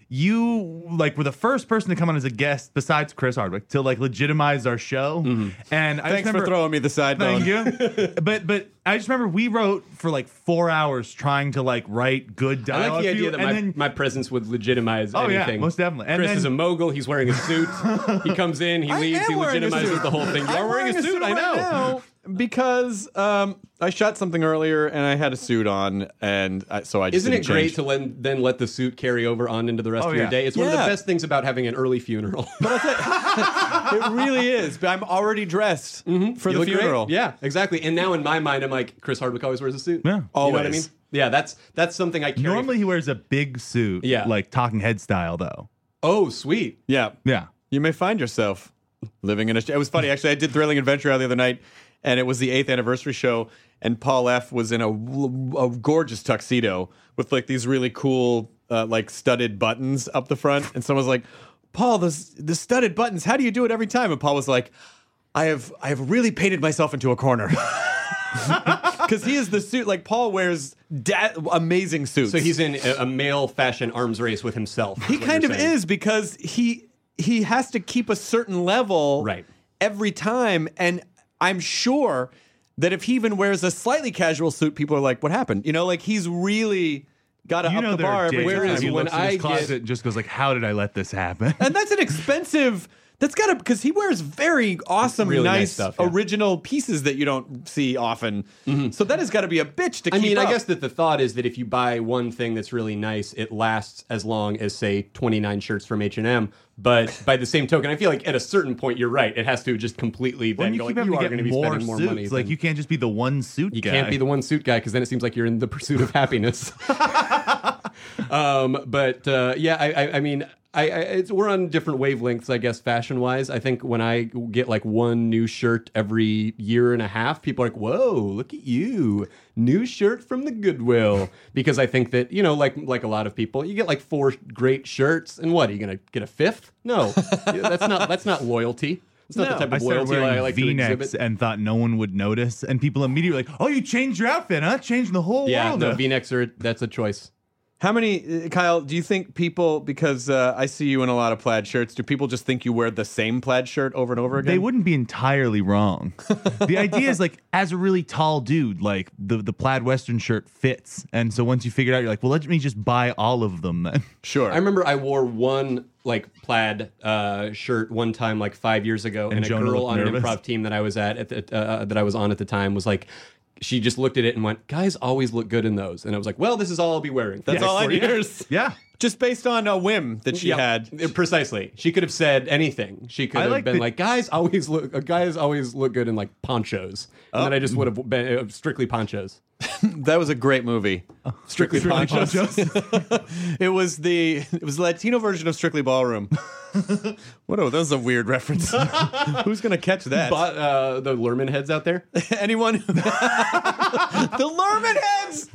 [SPEAKER 10] you like were the first person to come on as a guest besides Chris Hardwick to like legitimize our show. And I
[SPEAKER 8] Thanks
[SPEAKER 10] just
[SPEAKER 8] for throwing me the side bone.
[SPEAKER 10] Thank you. but I just remember we wrote for like 4 hours trying to like write good
[SPEAKER 9] I
[SPEAKER 10] dialogue.
[SPEAKER 9] like the idea that
[SPEAKER 10] and
[SPEAKER 9] my presence would legitimize
[SPEAKER 10] Oh, yeah,
[SPEAKER 9] anything.
[SPEAKER 10] most definitely. And
[SPEAKER 9] Chris
[SPEAKER 10] then-
[SPEAKER 9] is a mogul. He's wearing a suit. He comes in, he leaves, he legitimizes the whole thing. You are wearing a suit, I
[SPEAKER 8] right
[SPEAKER 9] know.
[SPEAKER 8] now because I shot something earlier and I had a suit on, and so I just
[SPEAKER 9] Isn't it
[SPEAKER 8] didn't
[SPEAKER 9] great
[SPEAKER 8] change.
[SPEAKER 9] to then let the suit carry over on into the rest
[SPEAKER 10] Oh,
[SPEAKER 9] of your
[SPEAKER 10] yeah.
[SPEAKER 9] day? It's one of the
[SPEAKER 8] Yeah.
[SPEAKER 9] best things about having an early funeral.
[SPEAKER 8] It really is. But I'm already dressed for
[SPEAKER 9] You
[SPEAKER 8] the
[SPEAKER 9] look great.
[SPEAKER 8] funeral.
[SPEAKER 9] Yeah, exactly. And now in my mind, I'm like, Chris Hardwick always wears a suit.
[SPEAKER 10] Yeah.
[SPEAKER 9] You know what I mean?
[SPEAKER 8] Always.
[SPEAKER 9] Yeah, that's something I carry.
[SPEAKER 10] Normally he wears a big suit,
[SPEAKER 9] Yeah.
[SPEAKER 10] like Talking Head style though.
[SPEAKER 9] Oh, sweet.
[SPEAKER 8] Yeah.
[SPEAKER 10] Yeah.
[SPEAKER 8] You may find yourself living in a. It was funny, actually. I did Thrilling Adventure Hour the other night, and it was the 8th anniversary show, and Paul F. was in a gorgeous tuxedo with like these really cool, like studded buttons up the front. And someone was like, Paul, the studded buttons, how do you do it every time? And Paul was like, I have really painted myself into a corner. Because he is the suit. Like, Paul wears amazing suits.
[SPEAKER 9] So he's in a male fashion arms race with himself.
[SPEAKER 8] He kind of is, because he has to keep a certain level
[SPEAKER 9] Right.
[SPEAKER 8] every time, and I'm sure that if he even wears a slightly casual suit, people are like, "What happened?" You know, like he's really got to
[SPEAKER 10] You
[SPEAKER 8] up
[SPEAKER 10] know
[SPEAKER 8] the
[SPEAKER 10] there
[SPEAKER 8] bar
[SPEAKER 10] are
[SPEAKER 8] every
[SPEAKER 10] days
[SPEAKER 9] Whereas
[SPEAKER 10] when he
[SPEAKER 9] when
[SPEAKER 10] looks in his
[SPEAKER 9] I
[SPEAKER 10] closet
[SPEAKER 9] get-
[SPEAKER 10] and just goes like, "How did I let this happen?"
[SPEAKER 8] and that's an expensive. That's got to, because he wears very awesome,
[SPEAKER 9] Really nice
[SPEAKER 8] nice
[SPEAKER 9] stuff, yeah.
[SPEAKER 8] original pieces that you don't see often. So that has got to be a bitch to
[SPEAKER 9] I
[SPEAKER 8] keep
[SPEAKER 9] mean,
[SPEAKER 8] up.
[SPEAKER 9] I guess that the thought is that if you buy one thing that's really nice, it lasts as long as, say, 29 shirts from H&M. But by the same token, I feel like at a certain point, you're right. It has to just completely
[SPEAKER 10] When
[SPEAKER 9] then
[SPEAKER 10] you
[SPEAKER 9] go
[SPEAKER 10] keep
[SPEAKER 9] like,
[SPEAKER 10] having
[SPEAKER 9] you
[SPEAKER 10] to
[SPEAKER 9] are
[SPEAKER 10] get
[SPEAKER 9] going to be spending more
[SPEAKER 10] suits,
[SPEAKER 9] money.
[SPEAKER 10] like
[SPEAKER 9] than-
[SPEAKER 10] you can't just be the one suit
[SPEAKER 9] You
[SPEAKER 10] guy.
[SPEAKER 9] can't be the one suit guy because then it seems like you're in the pursuit of happiness. I mean, we're on different wavelengths, I guess, fashion-wise. I think when I get like one new shirt every year and a half, people are like, "Whoa, look at you, new shirt from the Goodwill." Because I think that, you know, like a lot of people, you get like 4 great shirts, and what, are you gonna get a 5th? No, that's not loyalty. It's not the type
[SPEAKER 10] I
[SPEAKER 9] of
[SPEAKER 10] started
[SPEAKER 9] loyalty
[SPEAKER 10] wearing
[SPEAKER 9] I like to
[SPEAKER 10] V-necks
[SPEAKER 9] exhibit.
[SPEAKER 10] and thought no one would notice, and people immediately were like, "Oh, you changed your outfit, huh? Changing the whole
[SPEAKER 9] Yeah,
[SPEAKER 10] world."
[SPEAKER 9] no, V-necks that's a choice.
[SPEAKER 8] How many, Kyle, do you think people, because I see you in a lot of plaid shirts, do people just think you wear the same plaid shirt over and over again?
[SPEAKER 10] They wouldn't be entirely wrong. The idea is like, as a really tall dude, like the plaid Western shirt fits, and so once you figure it out, you're like, well, let me just buy all of them then.
[SPEAKER 8] Sure.
[SPEAKER 9] I remember I wore one like plaid shirt one time like 5 years ago, and a
[SPEAKER 10] Jonah
[SPEAKER 9] girl
[SPEAKER 10] looked
[SPEAKER 9] on an
[SPEAKER 10] nervous.
[SPEAKER 9] improv team that I was at that I was on at the time was like, she just looked at it and went, "Guys always look good in those," and I was like, "Well, this is all I'll be wearing."
[SPEAKER 8] That's all I need.
[SPEAKER 10] Yeah.
[SPEAKER 8] Just based on a whim that she had.
[SPEAKER 9] Precisely. She could have said anything. She could
[SPEAKER 10] I
[SPEAKER 9] have
[SPEAKER 10] like
[SPEAKER 9] been
[SPEAKER 10] that-
[SPEAKER 9] like, guys always look good in like ponchos," and then I just would have been strictly ponchos.
[SPEAKER 8] That was a great movie. Strictly Ponchos. It was the Latino version of Strictly Ballroom. That was a weird reference. Who's gonna catch that?
[SPEAKER 9] The Lerman heads out there.
[SPEAKER 8] Anyone? The Lerman heads.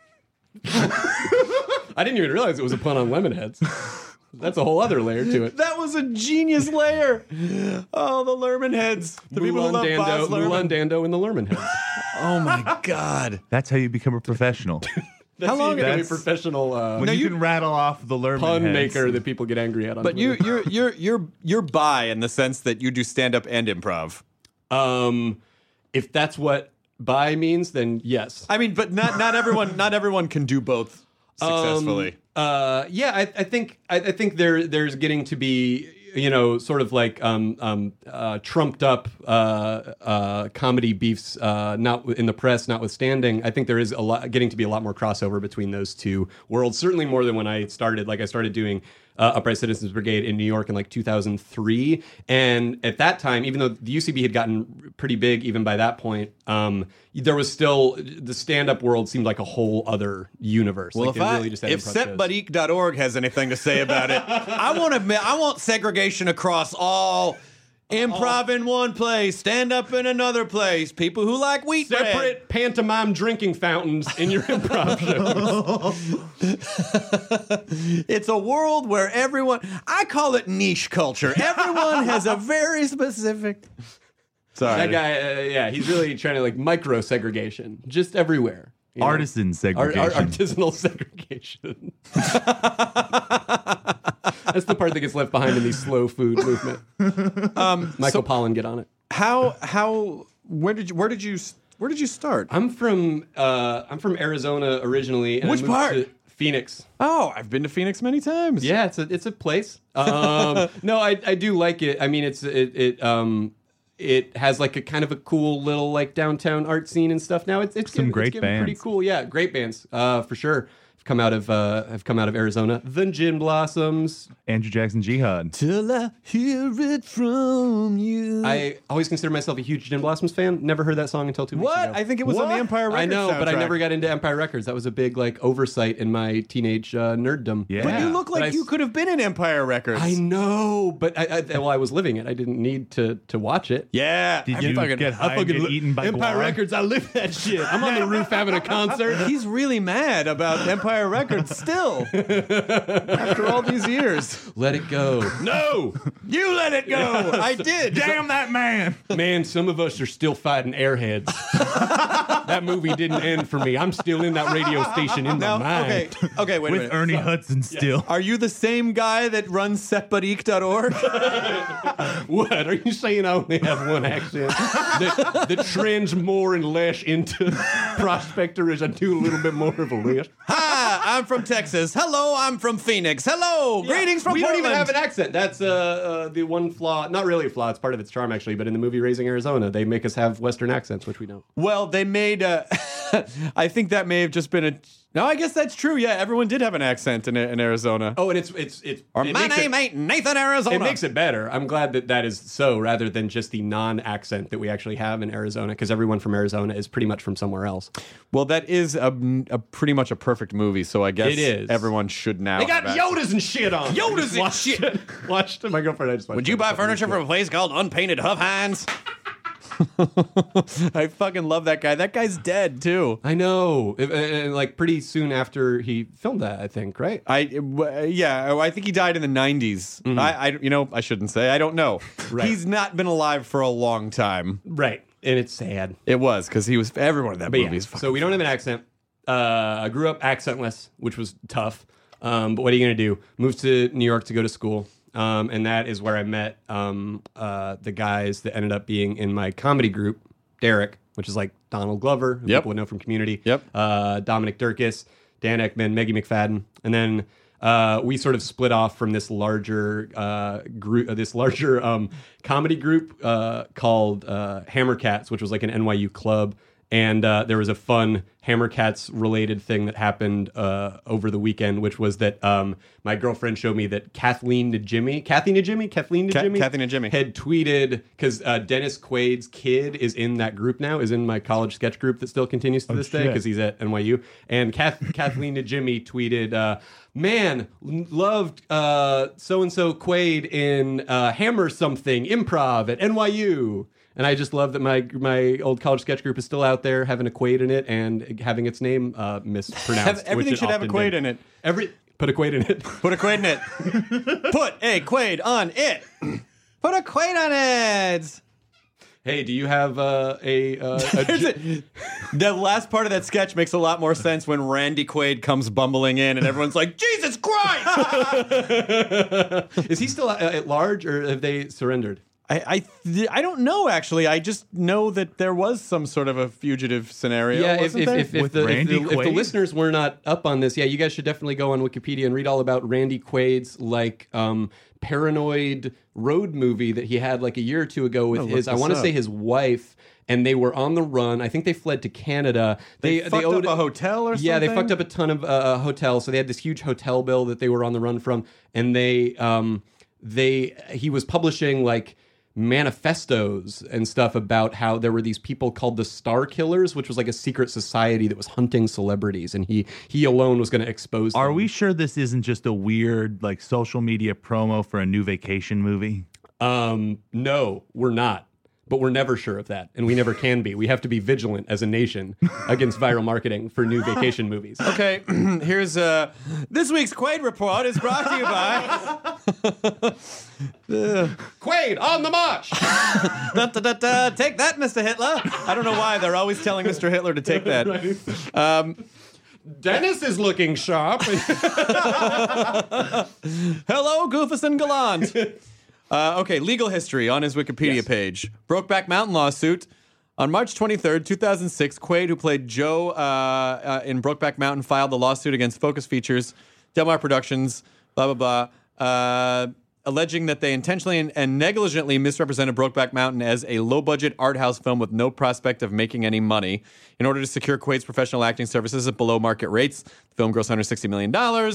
[SPEAKER 9] I didn't even realize it was a pun on lemon heads. That's a whole other layer to it.
[SPEAKER 8] That was a genius layer. Oh, the Lerman heads. The people who love Baz
[SPEAKER 9] Mulan
[SPEAKER 8] Luhrmann.
[SPEAKER 9] Dando and the Lerman heads.
[SPEAKER 8] Oh my God.
[SPEAKER 10] That's how you become a professional.
[SPEAKER 9] That's
[SPEAKER 8] How long
[SPEAKER 9] you become a
[SPEAKER 10] that's-
[SPEAKER 9] professional
[SPEAKER 10] When you can rattle off the Lerman
[SPEAKER 9] pun
[SPEAKER 10] heads.
[SPEAKER 9] maker that people get angry at on
[SPEAKER 8] But
[SPEAKER 9] Twitter.
[SPEAKER 8] you're bi in the sense that you do stand up and improv.
[SPEAKER 9] If that's what bi means, then yes.
[SPEAKER 8] I mean, but not everyone can do both successfully.
[SPEAKER 9] I think there's getting to be, you know, sort of like trumped up comedy beefs, not in the press, notwithstanding. I think there is getting to be a lot more crossover between those two worlds. Certainly more than when I started. Like I started doing Upright Citizens Brigade in New York in like 2003, and at that time, even though the UCB had gotten pretty big, even by that point, there was still the stand-up world seemed like a whole other universe.
[SPEAKER 8] Well,
[SPEAKER 9] like,
[SPEAKER 8] if
[SPEAKER 9] they really just had
[SPEAKER 8] if
[SPEAKER 9] improv shows.
[SPEAKER 8] setbuddyk.org has anything to say about it, I want segregation across all. Improv in one place, stand up in another place. People who like wheat bread.
[SPEAKER 9] Separate pantomime drinking fountains in your improv shows.
[SPEAKER 8] It's a world where I call it niche culture. Everyone has a very specific. Sorry.
[SPEAKER 9] That guy, he's really trying to like micro segregation, just everywhere. You know?
[SPEAKER 10] Artisan segregation.
[SPEAKER 9] Artisanal segregation. That's the part that gets left behind in the slow food movement. Michael Pollan, get on it.
[SPEAKER 8] Where did you start?
[SPEAKER 9] I'm from Arizona originally. And
[SPEAKER 8] Which
[SPEAKER 9] I moved
[SPEAKER 8] part?
[SPEAKER 9] To Phoenix.
[SPEAKER 8] Oh, I've been to Phoenix many times.
[SPEAKER 9] Yeah, it's a place. No, I do like it. I mean, it has like a kind of a cool little like downtown art scene and stuff. Now it's
[SPEAKER 10] some great bands.
[SPEAKER 9] Pretty cool. Yeah, great bands for sure. Have come out of Arizona. The Gin Blossoms.
[SPEAKER 10] Andrew Jackson Jihad.
[SPEAKER 8] Till I hear it from you.
[SPEAKER 9] I always consider myself a huge Gin Blossoms fan. Never heard that song until 2 weeks ago.
[SPEAKER 8] I think it was on the Empire Records
[SPEAKER 9] I know, but I
[SPEAKER 8] soundtrack.
[SPEAKER 9] never got into Empire Records. That was a big like oversight in my teenage nerddom.
[SPEAKER 10] Yeah.
[SPEAKER 8] But you look like you could have been in Empire Records.
[SPEAKER 9] I know, but I was living it. I didn't need to watch it.
[SPEAKER 8] Yeah.
[SPEAKER 10] Did you get high and get eaten by
[SPEAKER 9] Empire
[SPEAKER 10] guar?
[SPEAKER 9] Records, I live that shit. I'm on the roof having a concert.
[SPEAKER 8] He's really mad about Empire Records still. After all these years.
[SPEAKER 9] Let it go.
[SPEAKER 8] No! You let it go! I did!
[SPEAKER 10] Damn that man!
[SPEAKER 9] Man, some of us are still fighting airheads. That movie didn't end for me. I'm still in that radio station in my mind.
[SPEAKER 8] Okay, wait a
[SPEAKER 10] With
[SPEAKER 8] minute.
[SPEAKER 10] Ernie Hudson still.
[SPEAKER 8] Are you the same guy that runs setbarik.org?
[SPEAKER 9] What? Are you saying I only have one accent? that trends more and less into prospector as I do a little bit more of a list?
[SPEAKER 8] Hi, I'm from Texas. Hello, I'm from Phoenix. Hello, greetings from
[SPEAKER 9] we
[SPEAKER 8] Portland.
[SPEAKER 9] don't even have an accent. That's the one flaw. Not really a flaw. It's part of its charm, actually. But in the movie Raising Arizona, they make us have Western accents, which we don't.
[SPEAKER 8] Well, they made. I think that may have just been a. No, I guess that's true. Yeah, everyone did have an accent in Arizona.
[SPEAKER 9] Oh, and it's.
[SPEAKER 8] Or my name ain't Nathan Arizona.
[SPEAKER 9] It makes it better. I'm glad that is so, rather than just the non-accent that we actually have in Arizona, because everyone from Arizona is pretty much from somewhere else.
[SPEAKER 8] Well, that is a pretty much a perfect movie, so I guess
[SPEAKER 9] It is.
[SPEAKER 8] everyone should now.
[SPEAKER 9] They got
[SPEAKER 8] have accents.
[SPEAKER 9] Yodas and shit on.
[SPEAKER 8] Yodas and shit.
[SPEAKER 9] Watched my girlfriend. I just watched
[SPEAKER 8] Would you buy furniture from a place called Unpainted Huff Hines? I fucking love that guy. That guy's dead too.
[SPEAKER 9] I know. And like pretty soon after he filmed that, I think, right?
[SPEAKER 8] I think he died in the 90s. I shouldn't say. I don't know.
[SPEAKER 9] Right.
[SPEAKER 8] He's not been alive for a long time.
[SPEAKER 9] Right. And it's sad.
[SPEAKER 8] It was because he was everyone in that
[SPEAKER 9] But
[SPEAKER 8] movie.
[SPEAKER 9] yeah,
[SPEAKER 8] Is fucking
[SPEAKER 9] so we don't have an accent. I grew up accentless, which was tough. But what are you going to do? Moved to New York to go to school. And that is where I met the guys that ended up being in my comedy group, Derek, which is like Donald Glover, who people would know from Community.
[SPEAKER 8] Yep.
[SPEAKER 9] Dominic Durkis, Dan Ekman, Maggie McFadden. And then we sort of split off from this larger group, comedy group called Hammercats, which was like an NYU club. And there was a fun Hammercats related thing that happened over the weekend, which was that my girlfriend showed me that Kathleen Najimy had tweeted, because Dennis Quaid's kid is in that group now, is in my college sketch group that still continues to this day because he's at NYU. And Kathleen Najimy tweeted, man, loved so-and-so Quaid in Hammer Something Improv at NYU. And I just love that my old college sketch group is still out there having a Quaid in it and having its name mispronounced.
[SPEAKER 8] Everything should have a Quaid in it.
[SPEAKER 9] Put a Quaid in it.
[SPEAKER 8] Put a Quaid in it. Put a Quaid on it. Put a Quaid on it.
[SPEAKER 9] Hey, do you have
[SPEAKER 8] The last part of that sketch makes a lot more sense when Randy Quaid comes bumbling in and everyone's like, Jesus Christ!
[SPEAKER 9] Is he still at large, or have they surrendered?
[SPEAKER 8] I don't know, actually. I just know that there was some sort of a fugitive scenario.
[SPEAKER 9] Yeah, if the
[SPEAKER 10] Quaid?
[SPEAKER 9] listeners were not up on this, you guys should definitely go on Wikipedia and read all about Randy Quaid's paranoid road movie that he had like a year or two ago with his, I want to say his wife, and they were on the run. I think they fled to Canada.
[SPEAKER 8] They fucked up a hotel or something?
[SPEAKER 9] Yeah, they fucked up a ton of hotels. So they had this huge hotel bill that they were on the run from, and he was publishing like manifestos and stuff about how there were these people called the Star Killers, which was like a secret society that was hunting celebrities, and he alone was going to expose them.
[SPEAKER 10] Are we sure this isn't just a weird like social media promo for a new vacation movie?
[SPEAKER 9] No, we're not. But we're never sure of that, and we never can be. We have to be vigilant as a nation against viral marketing for new vacation movies.
[SPEAKER 8] Okay, here's this week's Quaid Report is brought to you by
[SPEAKER 9] Quaid on the march.
[SPEAKER 8] Take that, Mr. Hitler. I don't know why they're always telling Mr. Hitler to take that.
[SPEAKER 9] Dennis is looking sharp.
[SPEAKER 8] Hello, Goofus and Gallant. Okay, legal history on his Wikipedia page. Brokeback Mountain lawsuit. On March 23rd, 2006, Quaid, who played Joe in Brokeback Mountain, filed the lawsuit against Focus Features, Delmar Productions, blah, blah, blah, alleging that they intentionally and negligently misrepresented Brokeback Mountain as a low-budget art house film with no prospect of making any money in order to secure Quaid's professional acting services at below-market rates. The film grossed $160 million.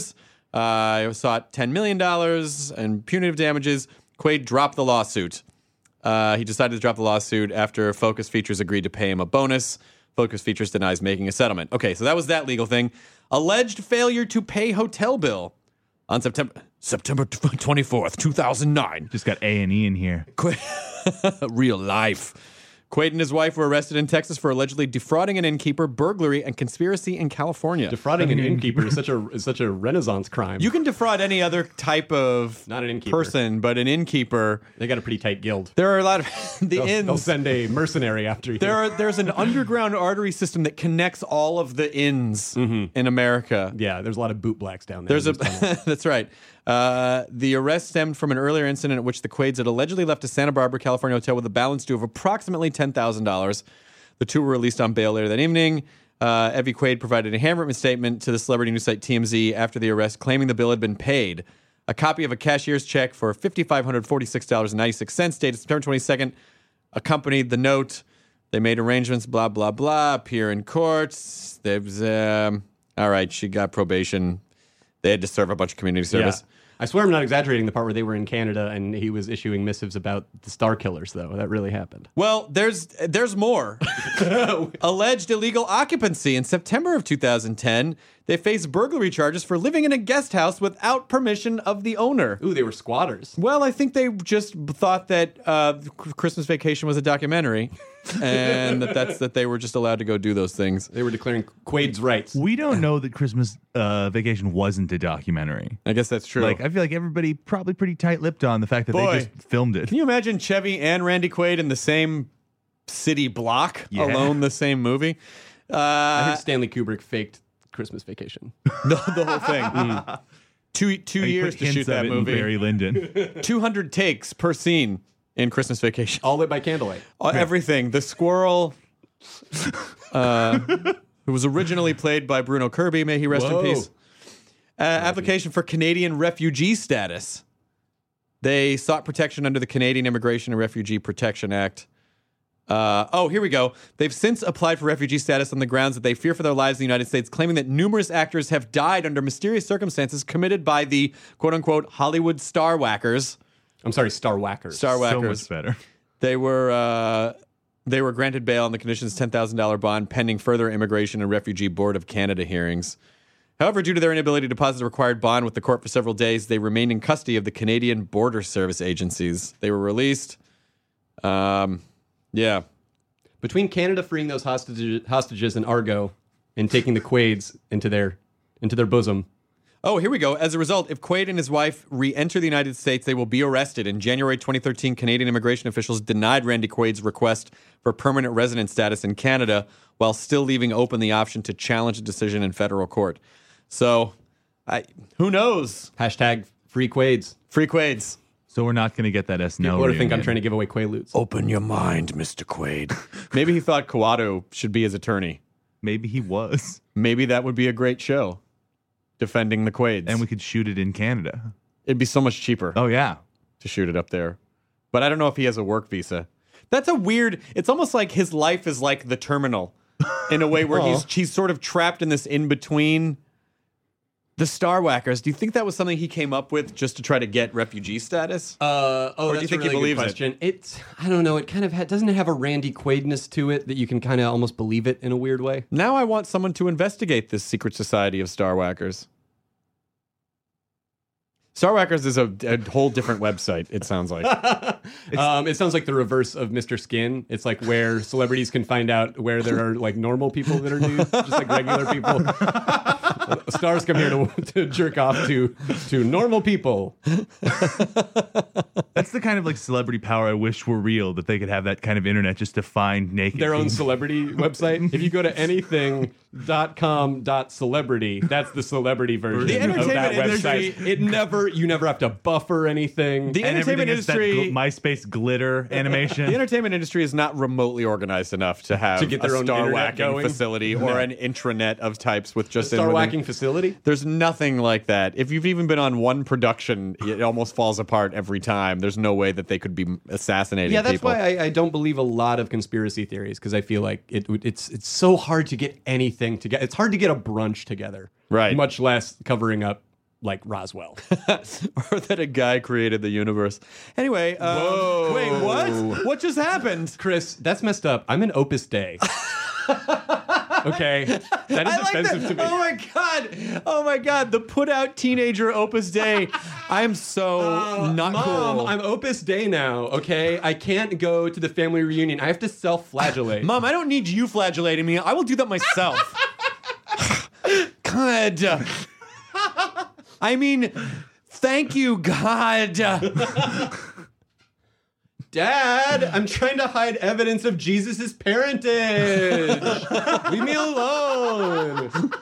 [SPEAKER 8] It sought $10 million in punitive damages. Quaid dropped the lawsuit. He decided to drop the lawsuit after Focus Features agreed to pay him a bonus. Focus Features denies making a settlement. Okay, so that was that legal thing. Alleged failure to pay hotel bill. On September 24th, 2009.
[SPEAKER 10] Just got A&E in here.
[SPEAKER 8] Real life. Quaid and his wife were arrested in Texas for allegedly defrauding an innkeeper, burglary, and conspiracy in California.
[SPEAKER 9] Defrauding an innkeeper is such a Renaissance crime.
[SPEAKER 8] You can defraud any other type of
[SPEAKER 9] Not an innkeeper.
[SPEAKER 8] person, but an innkeeper.
[SPEAKER 9] They got a pretty tight guild.
[SPEAKER 8] There are a lot of inns.
[SPEAKER 9] They'll send a mercenary after you.
[SPEAKER 8] There's an underground artery system that connects all of the inns in America.
[SPEAKER 9] Yeah, there's a lot of boot blacks down there.
[SPEAKER 8] That's right. The arrest stemmed from an earlier incident at which the Quaids had allegedly left a Santa Barbara, California hotel with a balance due of approximately $10,000. The two were released on bail later that evening. Evie Quaid provided a handwritten statement to the celebrity news site TMZ after the arrest, claiming the bill had been paid. A copy of a cashier's check for $5,546.96 dated September 22nd accompanied the note. They made arrangements, blah, blah, blah, appear in court. All right, she got probation. They had to serve a bunch of community service.
[SPEAKER 9] Yeah. I swear I'm not exaggerating the part where they were in Canada and he was issuing missives about the Star Killers, though. That really happened.
[SPEAKER 8] Well, there's more. Alleged illegal occupancy. In September of 2010, they faced burglary charges for living in a guest house without permission of the owner.
[SPEAKER 9] Ooh, they were squatters.
[SPEAKER 8] Well, I think they just thought that Christmas Vacation was a documentary and that they were just allowed to go do those things.
[SPEAKER 9] They were declaring Quaid's rights.
[SPEAKER 10] We don't know that Christmas Vacation wasn't a documentary.
[SPEAKER 8] I guess that's true.
[SPEAKER 10] Like, I feel like everybody probably pretty tight-lipped on the fact that they just filmed it.
[SPEAKER 8] Can you imagine Chevy and Randy Quaid in the same city block, alone, the same movie?
[SPEAKER 9] I heard Stanley Kubrick faked Christmas Vacation.
[SPEAKER 8] The whole thing. Two years to shoot that movie.
[SPEAKER 10] Barry Lyndon.
[SPEAKER 8] 200 takes per scene in Christmas Vacation.
[SPEAKER 9] All lit by candlelight.
[SPEAKER 8] Everything. The squirrel, who was originally played by Bruno Kirby, may he rest in peace. Application for Canadian refugee status. They sought protection under the Canadian Immigration and Refugee Protection Act. Here we go. They've since applied for refugee status on the grounds that they fear for their lives in the United States, claiming that numerous actors have died under mysterious circumstances committed by the quote-unquote Hollywood star whackers.
[SPEAKER 9] I'm sorry, Star Whackers.
[SPEAKER 8] Star whackers.
[SPEAKER 10] So much better.
[SPEAKER 8] They were granted bail on the conditions $10,000 bond pending further Immigration and Refugee Board of Canada hearings. However, due to their inability to deposit the required bond with the court for several days, they remained in custody of the Canadian Border Service agencies. They were released. Yeah.
[SPEAKER 9] Between Canada freeing those hostages and Argo and taking the Quaids into their bosom.
[SPEAKER 8] Oh, here we go. As a result, if Quaid and his wife re-enter the United States, they will be arrested. In January 2013, Canadian immigration officials denied Randy Quaid's request for permanent resident status in Canada while still leaving open the option to challenge the decision in federal court. So, who knows?
[SPEAKER 9] Hashtag free Quaids.
[SPEAKER 8] Free Quaids.
[SPEAKER 10] So we're not going to get that SNL
[SPEAKER 9] People think I'm
[SPEAKER 10] reunion.
[SPEAKER 9] trying to give away Quaaludes.
[SPEAKER 8] Open your mind, Mr. Quaid. Maybe he thought Kawato should be his attorney.
[SPEAKER 10] Maybe he was.
[SPEAKER 8] Maybe that would be a great show. Defending the Quaids.
[SPEAKER 10] And we could shoot it in Canada.
[SPEAKER 8] It'd be so much cheaper.
[SPEAKER 10] Oh, yeah.
[SPEAKER 8] To shoot it up there. But I don't know if he has a work visa. That's a weird... It's almost like his life is like The Terminal in a way where he's sort of trapped in this in-between. The Star Whackers, do you think that was something he came up with just to try to get refugee status?
[SPEAKER 9] Or
[SPEAKER 8] do you think he believes
[SPEAKER 9] it? It's, I don't know, it kind of doesn't it have a Randy Quaidness to it that you can kind of almost believe it in a weird way?
[SPEAKER 8] Now I want someone to investigate this secret society of Star Whackers. Star Whackers is a whole different website, it sounds like.
[SPEAKER 9] It sounds like the reverse of Mr. Skin. It's like where celebrities can find out where there are like normal people that are nude, just like regular people. Stars come here to jerk off to normal people.
[SPEAKER 10] That's the kind of like celebrity power I wish were real, that they could have that kind of internet just to find naked
[SPEAKER 9] Their own
[SPEAKER 10] people.
[SPEAKER 9] celebrity website. If you go to anything entertainment.com.celebrity. That's the celebrity version
[SPEAKER 8] The
[SPEAKER 9] of that
[SPEAKER 8] entertainment
[SPEAKER 9] website. You never have to buffer anything.
[SPEAKER 8] The
[SPEAKER 10] And
[SPEAKER 8] entertainment
[SPEAKER 10] everything is that
[SPEAKER 8] industry.
[SPEAKER 10] MySpace glitter animation.
[SPEAKER 8] The entertainment industry is not remotely organized enough to have
[SPEAKER 9] To get their
[SPEAKER 8] a
[SPEAKER 9] own
[SPEAKER 8] star
[SPEAKER 9] internet
[SPEAKER 8] whacking
[SPEAKER 9] going?
[SPEAKER 8] facility or an intranet of types with just
[SPEAKER 9] Star whacking facility?
[SPEAKER 8] There's nothing like that. If you've even been on one production, it almost falls apart every time. There's no way that they could be assassinating
[SPEAKER 9] Yeah, that's
[SPEAKER 8] people.
[SPEAKER 9] why I don't believe a lot of conspiracy theories, because I feel like it's so hard to get anything together. It's hard to get a brunch together,
[SPEAKER 8] Right.
[SPEAKER 9] Much less covering up like Roswell.
[SPEAKER 8] Or that a guy created the universe. Anyway,
[SPEAKER 9] Whoa.
[SPEAKER 8] wait, what? What just happened?
[SPEAKER 9] Chris, that's messed up. I'm in Opus Dei. Okay, that is offensive to me.
[SPEAKER 8] Oh my god, the put out teenager Opus Dei. I am so not
[SPEAKER 9] Mom,
[SPEAKER 8] cool.
[SPEAKER 9] I'm Opus Dei now, okay? I can't go to the family reunion. I have to self-flagellate.
[SPEAKER 8] Mom, I don't need you flagellating me. I will do that myself. God. I mean, thank you, God.
[SPEAKER 9] Dad, I'm trying to hide evidence of Jesus' parentage. Leave me alone.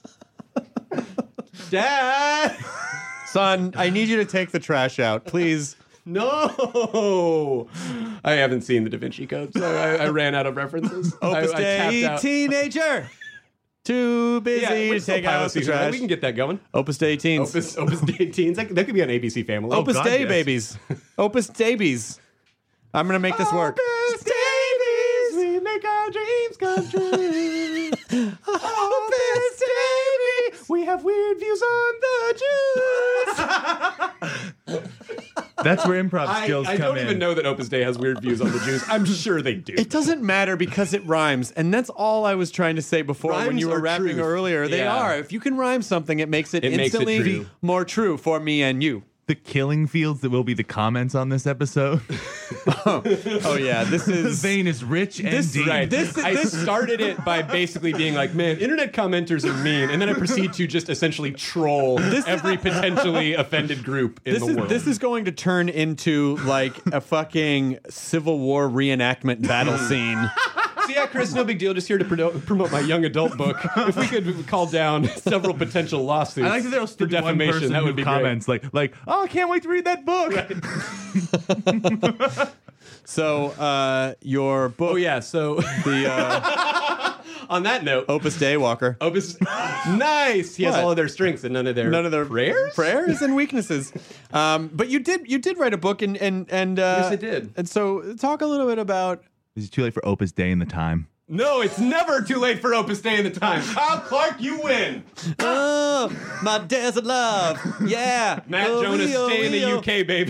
[SPEAKER 9] Dad.
[SPEAKER 8] Son, I need you to take the trash out, please.
[SPEAKER 9] No. I haven't seen the Da Vinci Code, so I ran out of references.
[SPEAKER 8] Opus
[SPEAKER 9] I
[SPEAKER 8] Dei
[SPEAKER 9] tapped out.
[SPEAKER 8] teenager. Too busy
[SPEAKER 9] we're
[SPEAKER 8] to
[SPEAKER 9] still
[SPEAKER 8] take out
[SPEAKER 9] pilot
[SPEAKER 8] the
[SPEAKER 9] season, right?
[SPEAKER 8] trash.
[SPEAKER 9] We can get that going.
[SPEAKER 8] Opus Dei teens.
[SPEAKER 9] Opus Dei teens. That could be on ABC Family.
[SPEAKER 8] Opus
[SPEAKER 10] God,
[SPEAKER 8] Dei
[SPEAKER 10] yes.
[SPEAKER 8] babies. Opus Davies. I'm going to make this work.
[SPEAKER 9] Opus Davies, we make our dreams come true. Opus Davies, we have weird views on the Jews.
[SPEAKER 10] That's where improv skills
[SPEAKER 9] I
[SPEAKER 10] come
[SPEAKER 9] don't
[SPEAKER 10] in.
[SPEAKER 9] even know that Opus Dei has weird views on the Jews. I'm sure they do.
[SPEAKER 8] It doesn't matter because it rhymes. And that's all I was trying to say before when
[SPEAKER 9] Rhymes
[SPEAKER 8] you were
[SPEAKER 9] are
[SPEAKER 8] rapping
[SPEAKER 9] truth.
[SPEAKER 8] earlier. They
[SPEAKER 9] Yeah.
[SPEAKER 8] are. If you can rhyme something, it makes it
[SPEAKER 9] It makes it
[SPEAKER 8] instantly
[SPEAKER 9] true.
[SPEAKER 8] more true for me and you.
[SPEAKER 10] The killing fields that will be the comments on this episode.
[SPEAKER 8] Oh, yeah. This
[SPEAKER 10] The
[SPEAKER 8] is.
[SPEAKER 10] vein is rich and
[SPEAKER 8] This-
[SPEAKER 10] deep.
[SPEAKER 9] Right. I started it by basically being like, man, internet commenters are mean. And then I proceed to just essentially troll every potentially offended group in the world.
[SPEAKER 8] This is going to turn into like a fucking Civil War reenactment battle scene.
[SPEAKER 9] So yeah, Chris, no big deal. Just here to promote my young adult book. If we could call down several potential lawsuits
[SPEAKER 10] I like that there'll still
[SPEAKER 9] for
[SPEAKER 10] be one
[SPEAKER 9] defamation,
[SPEAKER 10] person
[SPEAKER 9] that
[SPEAKER 10] who
[SPEAKER 9] would be
[SPEAKER 10] comments like, oh, I can't wait to read that book.
[SPEAKER 8] So, your book.
[SPEAKER 9] Oh yeah. So
[SPEAKER 8] The
[SPEAKER 9] on that note,
[SPEAKER 8] Opus Dei Walker.
[SPEAKER 9] Opus, nice. He has
[SPEAKER 8] What?
[SPEAKER 9] all of their strengths and none of their
[SPEAKER 8] prayers and weaknesses. But you did write a book and
[SPEAKER 9] Yes, I did.
[SPEAKER 8] And so talk a little bit about.
[SPEAKER 10] Is it too late for Opus Dei in the time?
[SPEAKER 9] No, it's never too late for Opus Dei in the time. Kyle Clark, you win.
[SPEAKER 8] Oh, my desert love. Yeah.
[SPEAKER 9] Matt
[SPEAKER 8] Oh,
[SPEAKER 9] Jonas,
[SPEAKER 8] Rio,
[SPEAKER 9] stay in the
[SPEAKER 8] Rio.
[SPEAKER 9] UK, baby.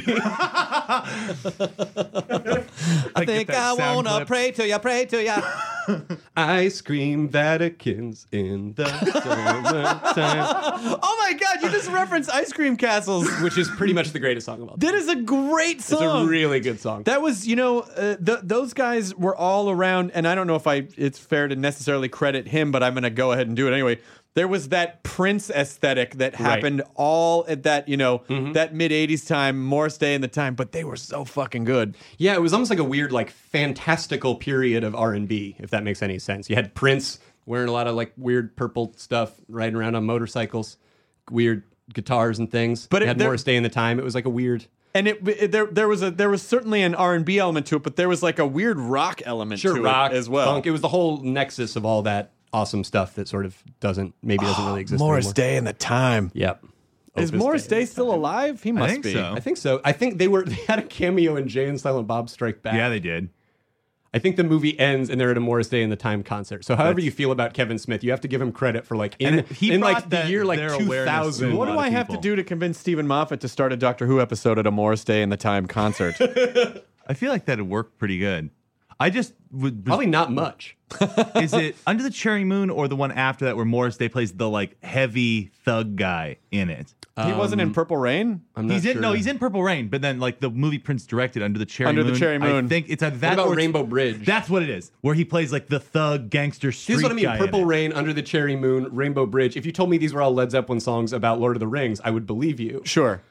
[SPEAKER 8] I think
[SPEAKER 10] that
[SPEAKER 8] I
[SPEAKER 10] sound
[SPEAKER 8] wanna
[SPEAKER 10] clip.
[SPEAKER 8] pray to ya, pray to ya.
[SPEAKER 9] Ice cream Vaticans in the summertime.
[SPEAKER 8] Oh my God! You just referenced Ice Cream Castles.
[SPEAKER 9] Which is pretty much the greatest song of all time.
[SPEAKER 8] That is a great
[SPEAKER 9] It's
[SPEAKER 8] song.
[SPEAKER 9] a really good song.
[SPEAKER 8] That was, those guys were all around, and I don't know if it's fair to necessarily credit him, but I'm going to go ahead and do it anyway. There was that Prince aesthetic that happened all at that, that mid 80s time, Morris Day and the time, but they were so fucking good.
[SPEAKER 9] Yeah, it was almost like a weird, like, fantastical period of R&B, if that makes any sense. You had Prince wearing a lot of, like, weird purple stuff, riding around on motorcycles, weird guitars and things.
[SPEAKER 8] But
[SPEAKER 9] it had Morris Day in the time. It was like a weird...
[SPEAKER 8] And there was certainly an R&B element to it, but there was like a weird rock element to
[SPEAKER 9] rock
[SPEAKER 8] it as well.
[SPEAKER 9] funk. It was the whole nexus of all that awesome stuff that sort of doesn't really exist
[SPEAKER 8] Morris
[SPEAKER 9] anymore.
[SPEAKER 8] Day and the time.
[SPEAKER 9] Yep.
[SPEAKER 8] Is
[SPEAKER 9] Opus
[SPEAKER 8] Morris Day still alive? He must
[SPEAKER 10] think
[SPEAKER 8] be.
[SPEAKER 10] so.
[SPEAKER 9] I think so. I think they had a cameo in Jay and Silent Bob Strike Back.
[SPEAKER 10] Yeah, they did.
[SPEAKER 9] I think the movie ends and they're at a Morris Day in the Time concert. So however you feel about Kevin Smith, you have to give him credit for like in
[SPEAKER 10] he
[SPEAKER 9] like
[SPEAKER 10] brought
[SPEAKER 9] the
[SPEAKER 10] that-
[SPEAKER 9] year like
[SPEAKER 10] their awareness
[SPEAKER 9] 2000.
[SPEAKER 10] to
[SPEAKER 8] What
[SPEAKER 10] a
[SPEAKER 8] do
[SPEAKER 10] lot
[SPEAKER 8] I
[SPEAKER 10] of
[SPEAKER 8] have to
[SPEAKER 10] people.
[SPEAKER 8] do to convince Stephen Moffat to start a Doctor Who episode at a Morris Day in the Time concert?
[SPEAKER 10] I feel like that'd work pretty good. I just would.
[SPEAKER 9] Probably not much.
[SPEAKER 10] Is it Under the Cherry Moon or the one after that where Morris Day plays the like heavy thug guy in it?
[SPEAKER 8] He wasn't in Purple Rain?
[SPEAKER 9] I'm not
[SPEAKER 10] He's in
[SPEAKER 9] sure.
[SPEAKER 10] he's in Purple Rain, but then like the movie Prince directed Under the Cherry
[SPEAKER 8] Under
[SPEAKER 10] Moon.
[SPEAKER 8] the Cherry Moon.
[SPEAKER 10] I think it's either that
[SPEAKER 9] What about
[SPEAKER 10] or it's-
[SPEAKER 9] Rainbow Bridge?
[SPEAKER 10] That's what it is, where he plays like the thug gangster street
[SPEAKER 9] Here's what I mean:
[SPEAKER 10] guy in
[SPEAKER 9] Purple
[SPEAKER 10] it.
[SPEAKER 9] Rain, Under the Cherry Moon, Rainbow Bridge. If you told me these were all Led Zeppelin songs about Lord of the Rings, I would believe you.
[SPEAKER 8] Sure.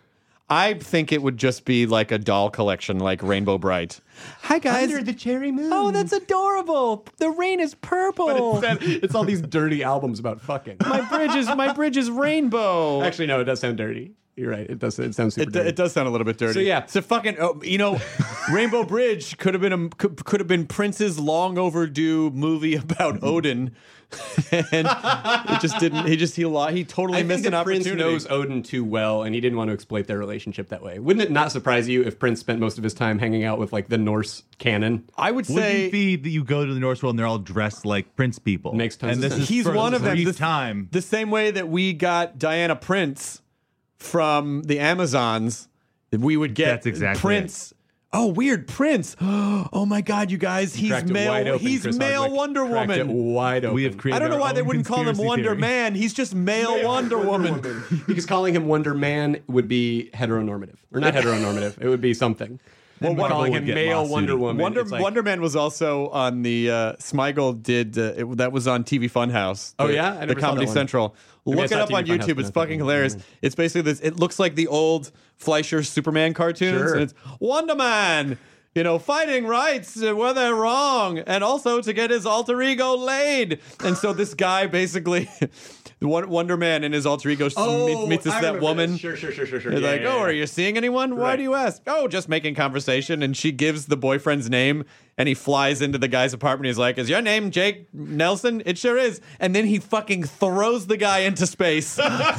[SPEAKER 8] I think it would just be like a doll collection, like Rainbow Bright. Hi guys.
[SPEAKER 9] Under the cherry moon.
[SPEAKER 8] Oh, that's adorable. The rain is purple.
[SPEAKER 9] But it's all these dirty albums about fucking.
[SPEAKER 8] my bridge is rainbow.
[SPEAKER 9] Actually, no, it does sound dirty. You're right. It does. It sounds super dirty.
[SPEAKER 8] It does sound a little bit dirty.
[SPEAKER 9] So yeah.
[SPEAKER 8] So fucking, Rainbow Bridge could have been Prince's long overdue movie about Odin, and it just didn't. He totally
[SPEAKER 9] I
[SPEAKER 8] missed
[SPEAKER 9] think
[SPEAKER 8] an
[SPEAKER 9] that Prince
[SPEAKER 8] opportunity.
[SPEAKER 9] knows Odin too well, and he didn't want to exploit their relationship that way. Wouldn't it not surprise you if Prince spent most of his time hanging out with like the Norse canon?
[SPEAKER 8] I would
[SPEAKER 10] Wouldn't
[SPEAKER 8] say
[SPEAKER 10] it be that you go to the Norse world and they're all dressed like Prince people?
[SPEAKER 9] Makes tons
[SPEAKER 10] and
[SPEAKER 9] of
[SPEAKER 10] this
[SPEAKER 9] sense.
[SPEAKER 10] Is
[SPEAKER 8] he's
[SPEAKER 10] for
[SPEAKER 8] one of them.
[SPEAKER 10] brief time.
[SPEAKER 8] The same way that we got Diana Prince from the Amazons, we would get
[SPEAKER 10] That's exactly
[SPEAKER 8] Prince. Oh, weird, Prince. Oh my God, you guys, he's
[SPEAKER 9] Cracked it wide
[SPEAKER 8] male.
[SPEAKER 9] open,
[SPEAKER 8] He's
[SPEAKER 9] Chris
[SPEAKER 8] male
[SPEAKER 9] Hardwick.
[SPEAKER 8] Wonder
[SPEAKER 9] Cracked it
[SPEAKER 8] Woman.
[SPEAKER 9] wide open.
[SPEAKER 10] We have created
[SPEAKER 8] I don't know
[SPEAKER 10] our
[SPEAKER 8] why they
[SPEAKER 10] own
[SPEAKER 8] wouldn't call him
[SPEAKER 10] conspiracy
[SPEAKER 8] Wonder
[SPEAKER 10] theory.
[SPEAKER 8] Man. He's just male Wonder Woman.
[SPEAKER 9] Because calling him Wonder Man would be heteronormative. Or not heteronormative. It would be something.
[SPEAKER 10] Well,
[SPEAKER 9] But calling him
[SPEAKER 10] would get
[SPEAKER 9] male
[SPEAKER 10] lawsuited.
[SPEAKER 9] Wonder Woman. it's like,
[SPEAKER 8] Wonder Man was also on the Smigel did that was on TV Funhouse.
[SPEAKER 9] Oh,
[SPEAKER 8] the-
[SPEAKER 9] yeah? I
[SPEAKER 8] the
[SPEAKER 9] never saw
[SPEAKER 8] Comedy
[SPEAKER 9] that one.
[SPEAKER 8] Central.
[SPEAKER 9] Maybe I
[SPEAKER 8] Look it
[SPEAKER 9] saw
[SPEAKER 8] up on
[SPEAKER 9] TV Funhouse,
[SPEAKER 8] YouTube.
[SPEAKER 9] but
[SPEAKER 8] It's
[SPEAKER 9] not
[SPEAKER 8] fucking
[SPEAKER 9] that one.
[SPEAKER 8] hilarious. It's basically this. It looks like the old Fleischer Superman cartoons,
[SPEAKER 9] Sure.
[SPEAKER 8] and it's Wonder Man. Fighting rights where they're wrong, and also to get his alter ego laid. And so this guy basically, Wonder Man and his alter ego meets that woman.
[SPEAKER 9] Sure.
[SPEAKER 8] They're like, are you seeing anyone? Why
[SPEAKER 9] Right.
[SPEAKER 8] do you ask? Oh, just making conversation. And she gives the boyfriend's name, and he flies into the guy's apartment. He's like, is your name Jake Nelson? It sure is. And then he fucking throws the guy into space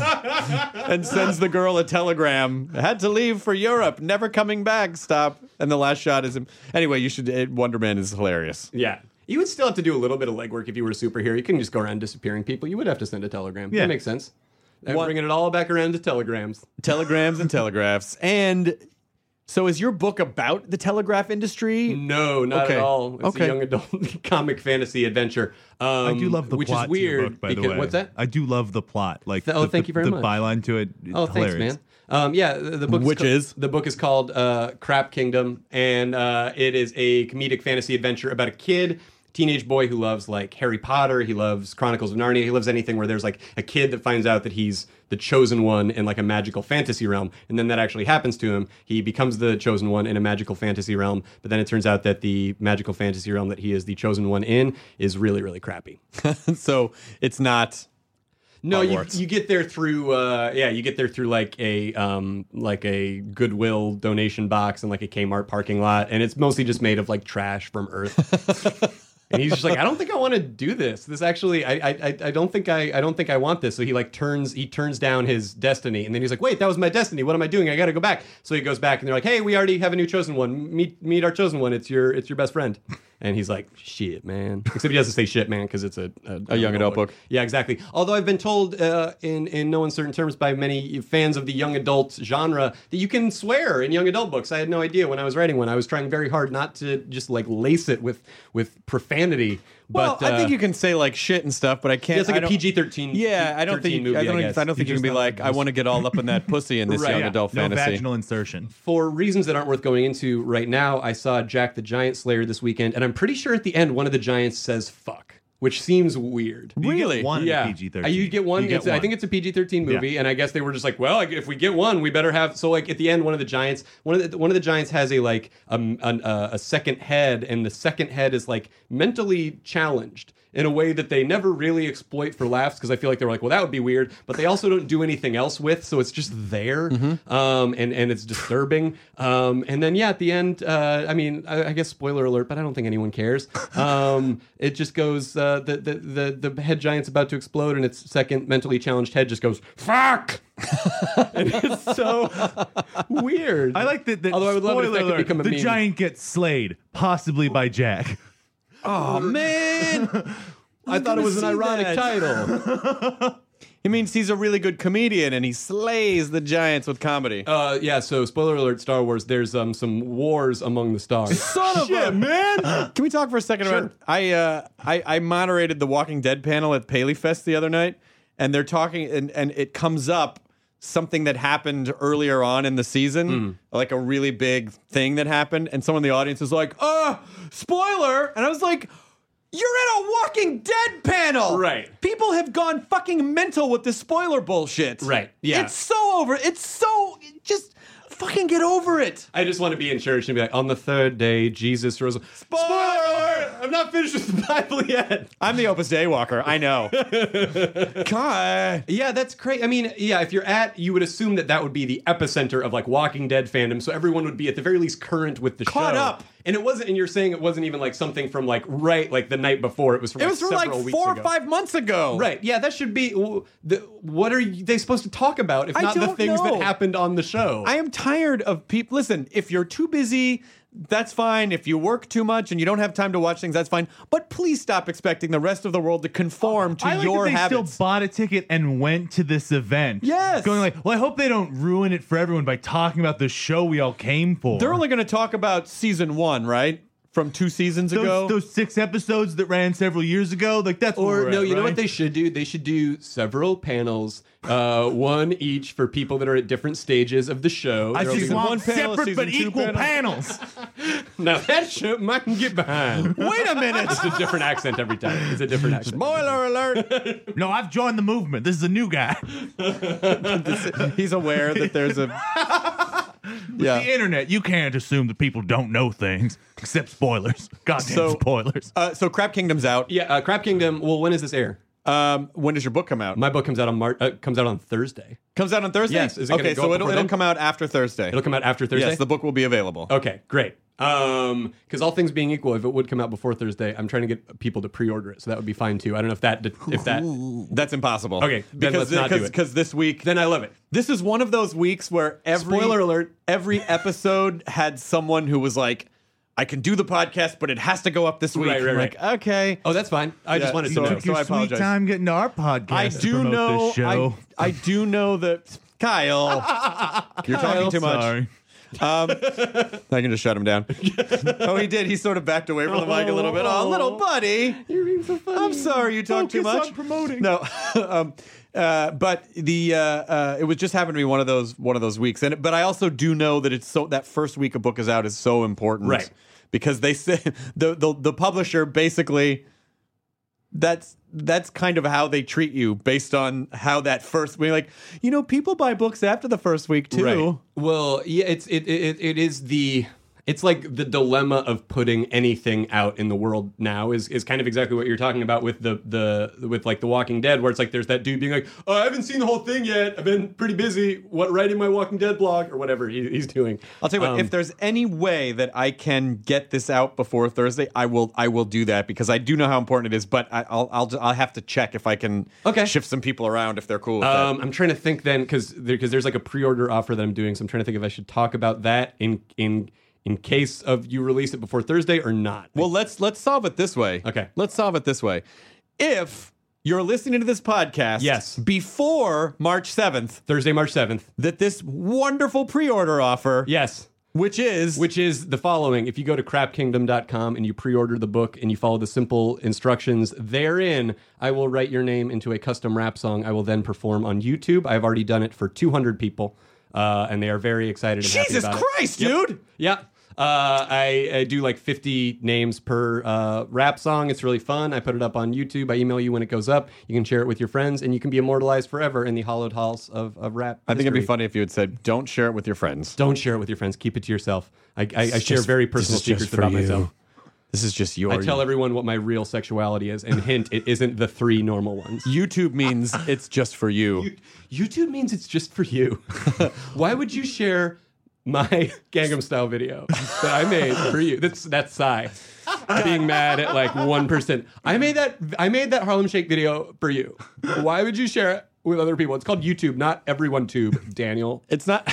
[SPEAKER 8] and sends the girl a telegram. Had to leave for Europe. Never coming back. Stop. And the last shot is him. Anyway, Wonder Man is hilarious.
[SPEAKER 9] Yeah. You would still have to do a little bit of legwork if you were a superhero. You couldn't just go around disappearing people. You would have to send a telegram.
[SPEAKER 10] Yeah.
[SPEAKER 9] That makes sense. Bringing it all back around to telegrams.
[SPEAKER 8] Telegrams and telegraphs. And so is your book about the telegraph industry?
[SPEAKER 9] No, not
[SPEAKER 8] Okay.
[SPEAKER 9] at all. It's
[SPEAKER 8] Okay.
[SPEAKER 9] a young adult comic fantasy adventure.
[SPEAKER 10] I do love the
[SPEAKER 9] which
[SPEAKER 10] plot
[SPEAKER 9] is weird.
[SPEAKER 10] to your book, by the way.
[SPEAKER 9] What's that?
[SPEAKER 10] I do love the plot. Like,
[SPEAKER 9] thank you very much.
[SPEAKER 10] The byline to it.
[SPEAKER 9] Oh,
[SPEAKER 10] hilarious.
[SPEAKER 9] thanks, man. The book the book is called Crap Kingdom, and it is a comedic fantasy adventure about a kid, teenage boy who loves like Harry Potter. He loves Chronicles of Narnia. He loves anything where there's like a kid that finds out that he's the chosen one in like a magical fantasy realm, and then that actually happens to him. He becomes the chosen one in a magical fantasy realm, but then it turns out that the magical fantasy realm that he is the chosen one in is really, really crappy.
[SPEAKER 8] So it's not.
[SPEAKER 9] No,
[SPEAKER 8] Hogwarts.
[SPEAKER 9] you get there through you get there through like a Goodwill donation box and like a Kmart parking lot, and it's mostly just made of like trash from Earth. And he's just like, I don't think I want to do this. This actually, I don't think I want this. So he like turns down his destiny, and then he's like, wait, that was my destiny. What am I doing? I got to go back. So he goes back, and they're like, hey, we already have a new chosen one. Meet our chosen one. It's your best friend. And he's like, shit, man. Except he doesn't say shit, man, because it's a
[SPEAKER 8] young adult book.
[SPEAKER 9] Yeah, exactly. Although I've been told in no uncertain terms by many fans of the young adult genre that you can swear in young adult books. I had no idea when I was writing one. I was trying very hard not to just like lace it with profanity.
[SPEAKER 8] Well,
[SPEAKER 9] But
[SPEAKER 8] I think you can say like shit and stuff, but I can't.
[SPEAKER 9] yeah, it's like
[SPEAKER 8] I
[SPEAKER 9] a
[SPEAKER 8] don't-
[SPEAKER 9] PG-13.
[SPEAKER 8] Yeah, I don't think.
[SPEAKER 9] movie,
[SPEAKER 8] I don't
[SPEAKER 9] guess.
[SPEAKER 8] think you can be like, I want to get all up in that pussy in this
[SPEAKER 9] Right,
[SPEAKER 8] young
[SPEAKER 9] yeah.
[SPEAKER 8] adult
[SPEAKER 10] No
[SPEAKER 8] fantasy.
[SPEAKER 10] vaginal insertion.
[SPEAKER 9] For reasons that aren't worth going into right now, I saw Jack the Giant Slayer this weekend, and I'm pretty sure at the end one of the giants says "fuck," which seems weird.
[SPEAKER 8] Really?
[SPEAKER 10] One in
[SPEAKER 9] Yeah,
[SPEAKER 10] PG-13.
[SPEAKER 9] You get one.
[SPEAKER 10] You get
[SPEAKER 9] I
[SPEAKER 10] one.
[SPEAKER 9] think it's a PG-13 movie, and I guess they were just like, well, if we get one, we better have. So like at the end, one of the giants has a like a second head, and the second head is like mentally challenged in a way that they never really exploit for laughs, because I feel like they were like, well, that would be weird, but they also don't do anything else with, so it's just there, and it's disturbing. And then at the end, I guess spoiler alert, but I don't think anyone cares. It just goes the head giant's about to explode, and its second mentally challenged head just goes fuck. And it's so weird.
[SPEAKER 10] I like that.
[SPEAKER 9] Although I would love it if that could
[SPEAKER 10] Spoiler
[SPEAKER 9] become a
[SPEAKER 10] alert, the
[SPEAKER 9] meme.
[SPEAKER 10] giant gets slayed, possibly by Jack.
[SPEAKER 8] Oh man!
[SPEAKER 9] I thought it was an ironic
[SPEAKER 8] that.
[SPEAKER 9] title.
[SPEAKER 8] It means he's a really good comedian and he slays the giants with comedy.
[SPEAKER 9] So spoiler alert, Star Wars, there's some wars among the stars.
[SPEAKER 8] Son of a man! Can we talk for a second about? I moderated the Walking Dead panel at Paley Fest the other night, and they're talking, and it comes up something that happened earlier on in the season, like a really big thing that happened, and someone in the audience is like, spoiler! And I was like, you're at a Walking Dead panel!
[SPEAKER 9] Right.
[SPEAKER 8] People have gone fucking mental with this spoiler bullshit.
[SPEAKER 9] Right, yeah.
[SPEAKER 8] It's so over. It's so just... Fucking get over it.
[SPEAKER 9] I just want to be in church and be like, on the third day, Jesus rose. Spoiler alert! I'm not finished with the Bible yet.
[SPEAKER 8] I'm the Opus Dei walker. I know. God.
[SPEAKER 9] Yeah, that's great. I mean, yeah, if you would assume that would be the epicenter of like Walking Dead fandom, so everyone would be at the very least current with the
[SPEAKER 8] Caught
[SPEAKER 9] show.
[SPEAKER 8] up.
[SPEAKER 9] And it wasn't, and you're saying it wasn't even like something from like the night before. It was from several weeks
[SPEAKER 8] 4
[SPEAKER 9] ago.
[SPEAKER 8] or 5 months ago.
[SPEAKER 9] Right. Yeah, that should be. What are they supposed to talk about if not the things that happened on the show?
[SPEAKER 8] I am tired of people. Listen, if you're too busy, that's fine. If you work too much and you don't have time to watch things, that's fine. But please stop expecting the rest of the world to conform to your
[SPEAKER 10] they
[SPEAKER 8] habits.
[SPEAKER 10] Still bought a ticket and went to this event.
[SPEAKER 8] Yes.
[SPEAKER 10] Going like, well, I hope they don't ruin it for everyone by talking about the show we all came for.
[SPEAKER 8] They're only going to talk about season 1, right? From 2 seasons ago.
[SPEAKER 10] Those 6 episodes that ran several years ago. Like that's
[SPEAKER 9] Or
[SPEAKER 10] where
[SPEAKER 9] no,
[SPEAKER 10] we're at,
[SPEAKER 9] you know
[SPEAKER 10] right?
[SPEAKER 9] what they should do? They should do several panels, one each for people that are at different stages of the show.
[SPEAKER 10] I
[SPEAKER 9] There'll
[SPEAKER 10] just
[SPEAKER 9] be
[SPEAKER 10] want
[SPEAKER 8] one panel,
[SPEAKER 10] separate but
[SPEAKER 8] season 2
[SPEAKER 10] equal
[SPEAKER 8] panel.
[SPEAKER 10] panels.
[SPEAKER 9] Now that show I can get behind.
[SPEAKER 8] Wait a minute.
[SPEAKER 9] It's a different accent every time. It's a different accent.
[SPEAKER 8] Spoiler alert.
[SPEAKER 10] No, I've joined the movement. This is a new guy.
[SPEAKER 8] He's aware that there's a...
[SPEAKER 10] The internet, you can't assume that people don't know things except spoilers. Goddamn spoilers.
[SPEAKER 8] So Crap Kingdom's out.
[SPEAKER 9] Yeah, Crap Kingdom. Well, when does this air?
[SPEAKER 8] When does your book come out?
[SPEAKER 9] My book comes out on Thursday.
[SPEAKER 8] Comes out on Thursday?
[SPEAKER 9] Yes. Is it gonna
[SPEAKER 8] okay,
[SPEAKER 9] go
[SPEAKER 8] so
[SPEAKER 9] up
[SPEAKER 8] it'll
[SPEAKER 9] before then?
[SPEAKER 8] come out after Thursday.
[SPEAKER 9] It'll come out after Thursday.
[SPEAKER 8] Yes, the book will be available.
[SPEAKER 9] Okay, great. Because all things being equal, if it would come out before Thursday, I'm trying to get people to pre-order it, so that would be fine too. I don't know if that
[SPEAKER 8] That's impossible.
[SPEAKER 9] Okay, then let's not do it.
[SPEAKER 8] Because this week,
[SPEAKER 9] then I love it.
[SPEAKER 8] this is one of those weeks where
[SPEAKER 9] Spoiler alert.
[SPEAKER 8] every episode had someone who was like, I can do the podcast, but it has to go up this week.
[SPEAKER 9] Right,
[SPEAKER 8] I'm
[SPEAKER 9] right.
[SPEAKER 8] like, okay.
[SPEAKER 9] Oh, that's fine. I just wanted to
[SPEAKER 8] so-
[SPEAKER 9] know.
[SPEAKER 10] Took your
[SPEAKER 8] I
[SPEAKER 10] sweet
[SPEAKER 8] apologize.
[SPEAKER 10] time getting to our podcast.
[SPEAKER 8] I
[SPEAKER 10] to
[SPEAKER 8] do
[SPEAKER 10] promote
[SPEAKER 8] know.
[SPEAKER 10] this show.
[SPEAKER 8] I do know that Kyle, you're talking too much.
[SPEAKER 10] Sorry.
[SPEAKER 8] I can just shut him down. Oh, he did. He sort of backed away from the mic a little bit. Oh, little buddy.
[SPEAKER 9] You're being so funny.
[SPEAKER 8] I'm sorry you talk too
[SPEAKER 10] Focus
[SPEAKER 8] much.
[SPEAKER 10] on promoting.
[SPEAKER 8] No, but it was just happened to be one of those weeks. But I also do know that that first week a book is out is so important,
[SPEAKER 9] Right?
[SPEAKER 8] Because they say the publisher basically. That's kind of how they treat you based on how that first week. Like, people buy books after the first week too.
[SPEAKER 9] Right. Well, yeah, it is the. It's like the dilemma of putting anything out in the world now is kind of exactly what you're talking about with with like The Walking Dead, where it's like there's that dude being like, oh, I haven't seen the whole thing yet. I've been pretty busy writing my Walking Dead blog or whatever he's doing.
[SPEAKER 8] I'll tell you what, if there's any way that I can get this out before Thursday, I will do that because I do know how important it is. But I'll have to check if I can shift some people around if they're cool with that.
[SPEAKER 9] I'm trying to think then because there's like a pre-order offer that I'm doing, so I'm trying to think if I should talk about that in case of you release it before Thursday or not.
[SPEAKER 8] Well, let's solve it this way.
[SPEAKER 9] Okay.
[SPEAKER 8] Let's solve it this way. If you're listening to this podcast
[SPEAKER 9] Yes.
[SPEAKER 8] before March 7th,
[SPEAKER 9] Thursday, March 7th.
[SPEAKER 8] that this wonderful pre-order offer,
[SPEAKER 9] Yes.
[SPEAKER 8] which is
[SPEAKER 9] the following. If you go to crapkingdom.com and you pre-order the book and you follow the simple instructions therein, I will write your name into a custom rap song I will then perform on YouTube. I've already done it for 200 people, and they are very excited and happy
[SPEAKER 8] Jesus
[SPEAKER 9] about
[SPEAKER 8] Christ,
[SPEAKER 9] it. Yep.
[SPEAKER 8] dude!
[SPEAKER 9] Yeah. I do like 50 names per rap song. It's really fun. I put it up on YouTube. I email you when it goes up. You can share it with your friends, and you can be immortalized forever in the hallowed halls of rap.
[SPEAKER 8] I think it'd be
[SPEAKER 9] history.
[SPEAKER 8] funny if you had said, "Don't share it with your friends."
[SPEAKER 9] Don't share it with your friends. Keep it to yourself. I share
[SPEAKER 8] just-
[SPEAKER 9] very
[SPEAKER 8] this
[SPEAKER 9] personal
[SPEAKER 8] is just
[SPEAKER 9] secrets
[SPEAKER 8] for
[SPEAKER 9] about
[SPEAKER 8] you.
[SPEAKER 9] myself.
[SPEAKER 8] This is just your.
[SPEAKER 9] I tell everyone what my real sexuality is, and hint, it isn't the 3 normal ones.
[SPEAKER 8] YouTube means it's just for you.
[SPEAKER 9] YouTube means it's just for you. Why would you share my Gangnam Style video that I made for you? That's Psy being mad at like 1%. I made that Harlem Shake video for you. Why would you share it with other people? It's called YouTube, not everyone tube, Daniel.
[SPEAKER 8] It's not.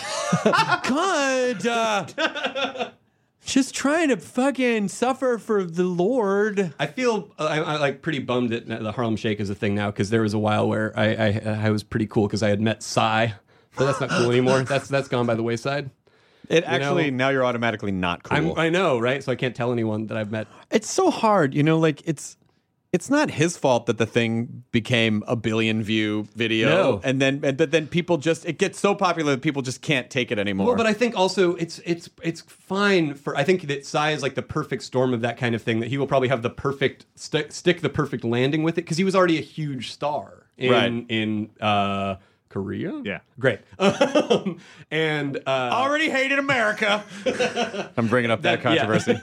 [SPEAKER 8] God. Just trying to fucking suffer for the Lord.
[SPEAKER 9] I feel I like pretty bummed that the Harlem Shake is a thing now because there was a while where I was pretty cool because I had met Psy, but that's not cool anymore. That's gone by the wayside.
[SPEAKER 8] It actually now you're automatically not cool.
[SPEAKER 9] I know, right? So I can't tell anyone that I've met.
[SPEAKER 8] It's so hard, like it's not his fault that the thing became a 1 billion view video,
[SPEAKER 9] No.
[SPEAKER 8] but then people it gets so popular that people just can't take it anymore.
[SPEAKER 9] Well, but I think also it's fine for. I think that Psy is like the perfect storm of that kind of thing. That he will probably have the perfect stick the perfect landing with it because he was already a huge star in Korea?
[SPEAKER 10] Yeah.
[SPEAKER 9] Great. And
[SPEAKER 8] Already hated America. I'm bringing up that controversy.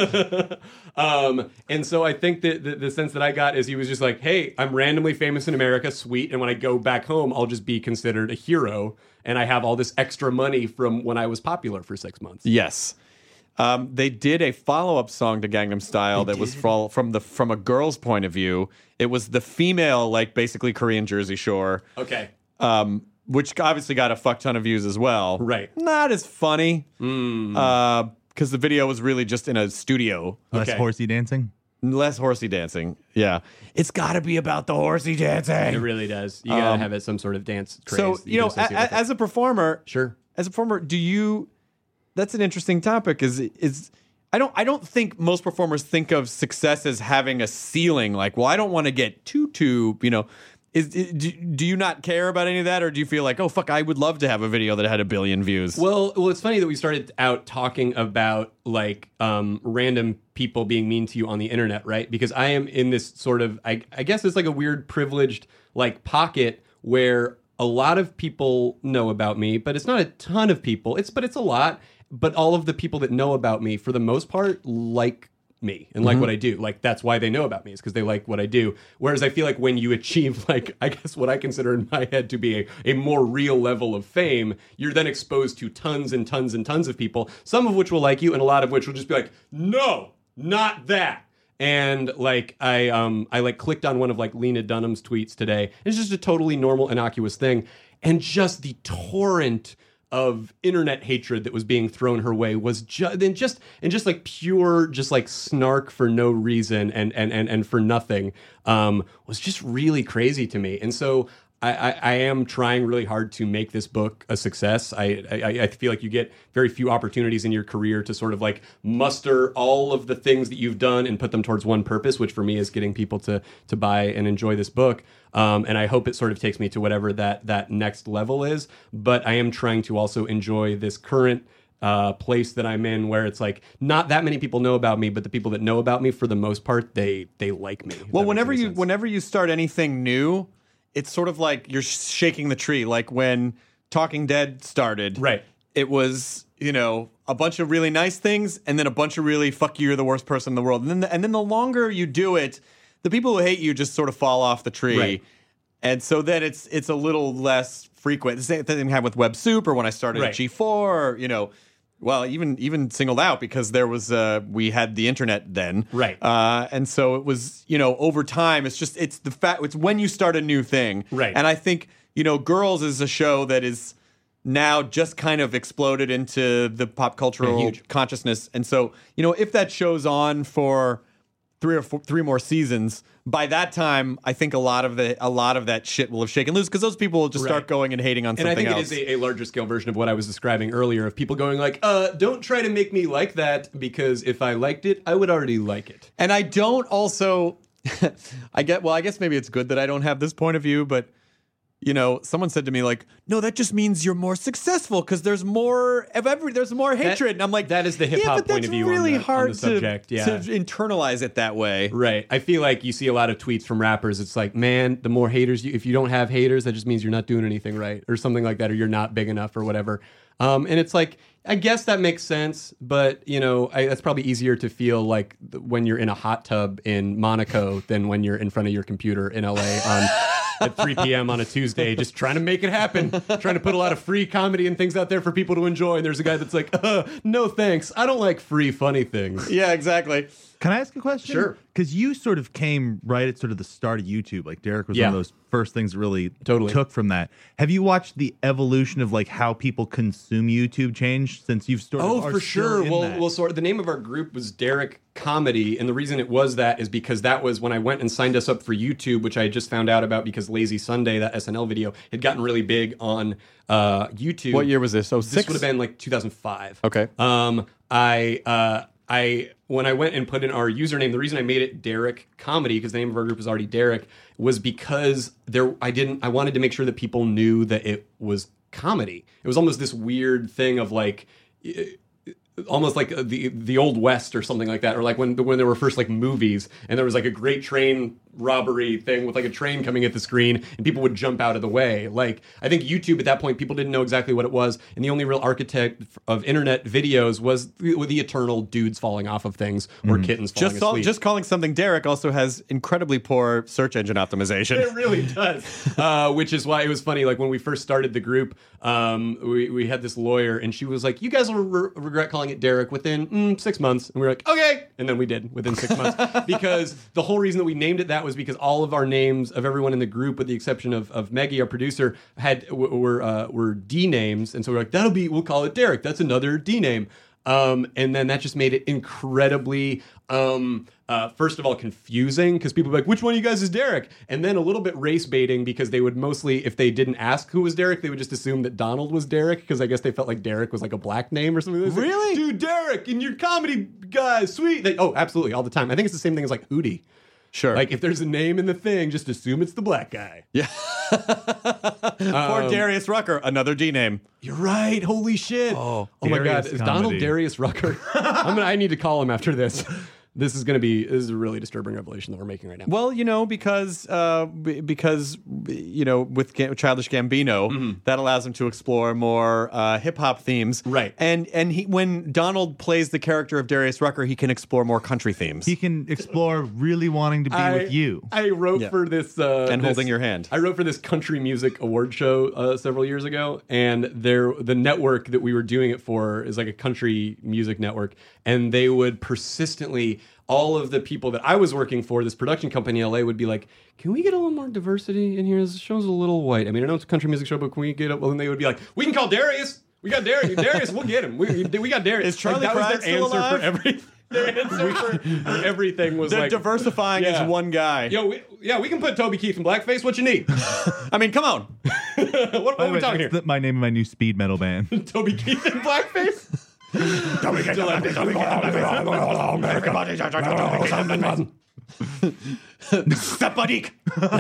[SPEAKER 9] And so I think that the sense that I got is he was just like, hey, I'm randomly famous in America, sweet, and when I go back home, I'll just be considered a hero, and I have all this extra money from when I was popular for 6 months.
[SPEAKER 8] Yes. They did a follow-up song to Gangnam Style that was from a girl's point of view. It was the female, like basically Korean Jersey Shore.
[SPEAKER 9] Okay.
[SPEAKER 8] Which obviously got a fuck ton of views as well.
[SPEAKER 9] Right.
[SPEAKER 8] Not as funny. Because the video was really just in a studio.
[SPEAKER 10] Less horsey dancing.
[SPEAKER 8] Less horsey dancing. Yeah. It's got to be about the horsey dancing.
[SPEAKER 9] It really does. You gotta have it some sort of dance craze.
[SPEAKER 8] So,
[SPEAKER 9] that you can associate with it.
[SPEAKER 8] as a performer,
[SPEAKER 9] Sure.
[SPEAKER 8] As a performer, that's an interesting topic. I don't think most performers think of success as having a ceiling. Like, well, I don't want to get too, do you not care about any of that, or do you feel like, oh fuck, I would love to have a video that had 1 billion views?
[SPEAKER 9] Well, it's funny that we started out talking about like random people being mean to you on the internet, right? Because I am in this sort of, I guess it's like a weird privileged like pocket where a lot of people know about me, but it's not a ton of people. But it's a lot. But all of the people that know about me, for the most part, like me and like what I do. Like, that's why they know about me, is because they like what I do. Whereas I feel like when you achieve, like, I guess what I consider in my head to be a more real level of fame, you're then exposed to tons and tons and tons of people, some of which will like you and a lot of which will just be like, no, not that. And like I like clicked on one of like Lena Dunham's tweets today. It's just a totally normal, innocuous thing. And just the torrent of internet hatred that was being thrown her way was just like pure, just like snark for no reason and for nothing, was just really crazy to me. And so I am trying really hard to make this book a success. I feel like you get very few opportunities in your career to sort of like muster all of the things that you've done and put them towards one purpose, which for me is getting people to buy and enjoy this book. And I hope it sort of takes me to whatever that next level is. But I am trying to also enjoy this current place that I'm in, where it's like not that many people know about me, but the people that know about me, for the most part, they like me.
[SPEAKER 8] Well, whenever you start anything new, it's sort of like you're shaking the tree. Like when Talking Dead started,
[SPEAKER 9] right?
[SPEAKER 8] It was, a bunch of really nice things, and then a bunch of really fuck you, you're the worst person in the world. And then the longer you do it, the people who hate you just sort of fall off the tree.
[SPEAKER 9] Right.
[SPEAKER 8] And so then it's a little less frequent. The same thing happened with Web Soup, or when I started at G4, well, even singled out because there was we had the internet then,
[SPEAKER 9] right?
[SPEAKER 8] And so it was, over time, it's when you start a new thing,
[SPEAKER 9] right?
[SPEAKER 8] And I think Girls is a show that is now just kind of exploded into the pop cultural consciousness, and so if that show's on for 3 more seasons, by that time, I think a lot of that shit will have shaken loose, because those people will just start going and hating on something else.
[SPEAKER 9] And I think it is a larger scale version of what I was describing earlier, of people going like, don't try to make me like that, because if I liked it, I would already like it.
[SPEAKER 8] And I don't also, I guess maybe it's good that I don't have this point of view, but someone said to me like, no, that just means you're more successful because there's more hatred. And I'm like,
[SPEAKER 9] that is the hip hop point of view.
[SPEAKER 8] Really
[SPEAKER 9] on
[SPEAKER 8] hard
[SPEAKER 9] the subject.
[SPEAKER 8] to internalize it that way.
[SPEAKER 9] Right. I feel like you see a lot of tweets from rappers. It's like, man, the more haters if you don't have haters, that just means you're not doing anything right, or something like that, or you're not big enough, or whatever. And it's like, I guess that makes sense, but that's probably easier to feel like when you're in a hot tub in Monaco than when you're in front of your computer in LA at 3 p.m. on a Tuesday, just trying to make it happen, trying to put a lot of free comedy and things out there for people to enjoy. And there's a guy that's like, no thanks, I don't like free funny things.
[SPEAKER 8] Yeah, exactly.
[SPEAKER 10] Can I ask a question?
[SPEAKER 9] Sure.
[SPEAKER 10] Because you sort of came right at sort of the start of YouTube. Like Derek was one of those first things that really took from that. Have you watched the evolution of like how people consume YouTube change since you've started?
[SPEAKER 9] Oh, for sure. Well, sort of the name of our group was Derek Comedy, and the reason it was that is because that was when I went and signed us up for YouTube, which I just found out about because Lazy Sunday, that SNL video, had gotten really big on YouTube.
[SPEAKER 8] What year was this? Oh,
[SPEAKER 9] this would have been like 2005.
[SPEAKER 8] Okay.
[SPEAKER 9] When I went and put in our username, the reason I made it Derek Comedy, because the name of our group was already Derek, was because I wanted to make sure that people knew that it was comedy. It was almost this weird thing of like, almost like the Old West or something like that, or like when there were first like movies and there was like a great train robbery thing with like a train coming at the screen, and people would jump out of the way. Like, I think YouTube at that point, people didn't know exactly what it was, and the only real architect of internet videos was the eternal dudes falling off of things or kittens falling asleep.
[SPEAKER 8] Just calling something Derek also has incredibly poor search engine optimization.
[SPEAKER 9] It really does. Which is why it was funny. Like when we first started the group, we had this lawyer, and she was like, "You guys will regret calling it Derek within 6 months." And we were like, "Okay," and then we did within 6 months because the whole reason that we named it that was because all of our names of everyone in the group, with the exception of Maggie, our producer, were D names, and so we're like, we'll call it Derek. That's another D name. And then that just made it incredibly, first of all, confusing because people would be like, which one of you guys is Derek? And then a little bit race baiting because they would mostly, if they didn't ask who was Derek, they would just assume that Donald was Derek because I guess they felt like Derek was like a black name or something.
[SPEAKER 8] Really?
[SPEAKER 9] Like, dude, Derek, and your comedy guy, sweet. Absolutely, all the time. I think it's the same thing as like Hootie.
[SPEAKER 8] Sure.
[SPEAKER 9] Like if there's a name in the thing, just assume it's the black guy.
[SPEAKER 8] Yeah. Poor Darius Rucker, another D name.
[SPEAKER 9] You're right. Holy shit. Oh my God. Is Donald Darius Rucker? I need to call him after this. This is a really disturbing revelation that we're making right now.
[SPEAKER 8] Well, because with Childish Gambino, that allows him to explore more hip hop themes,
[SPEAKER 9] right?
[SPEAKER 8] And when Donald plays the character of Darius Rucker, he can explore more country themes.
[SPEAKER 10] He can explore really wanting to be with you.
[SPEAKER 9] I wrote for this
[SPEAKER 8] and holding your hand.
[SPEAKER 9] I wrote for this country music award show several years ago, and the network that we were doing it for is like a country music network, and they would persistently. All of the people that I was working for, this production company in LA, would be like, can we get a little more diversity in here? This show's a little white. I mean, I know it's a country music show, but can we get up? Well, and they would be like, we can call Darius. We got Darius. Darius, we'll get him. We got Darius.
[SPEAKER 8] Is Charlie
[SPEAKER 9] that was
[SPEAKER 8] Pride
[SPEAKER 9] their
[SPEAKER 8] still
[SPEAKER 9] answer
[SPEAKER 8] alive?
[SPEAKER 9] for everything. Their answer for everything was
[SPEAKER 8] They're
[SPEAKER 9] like
[SPEAKER 8] diversifying as one guy.
[SPEAKER 9] Yo, we can put Toby Keith in blackface. What you need?
[SPEAKER 8] I mean, come on.
[SPEAKER 9] what are we talking here?
[SPEAKER 10] My name of my new speed metal band.
[SPEAKER 9] Toby Keith in blackface.
[SPEAKER 8] Sapadik.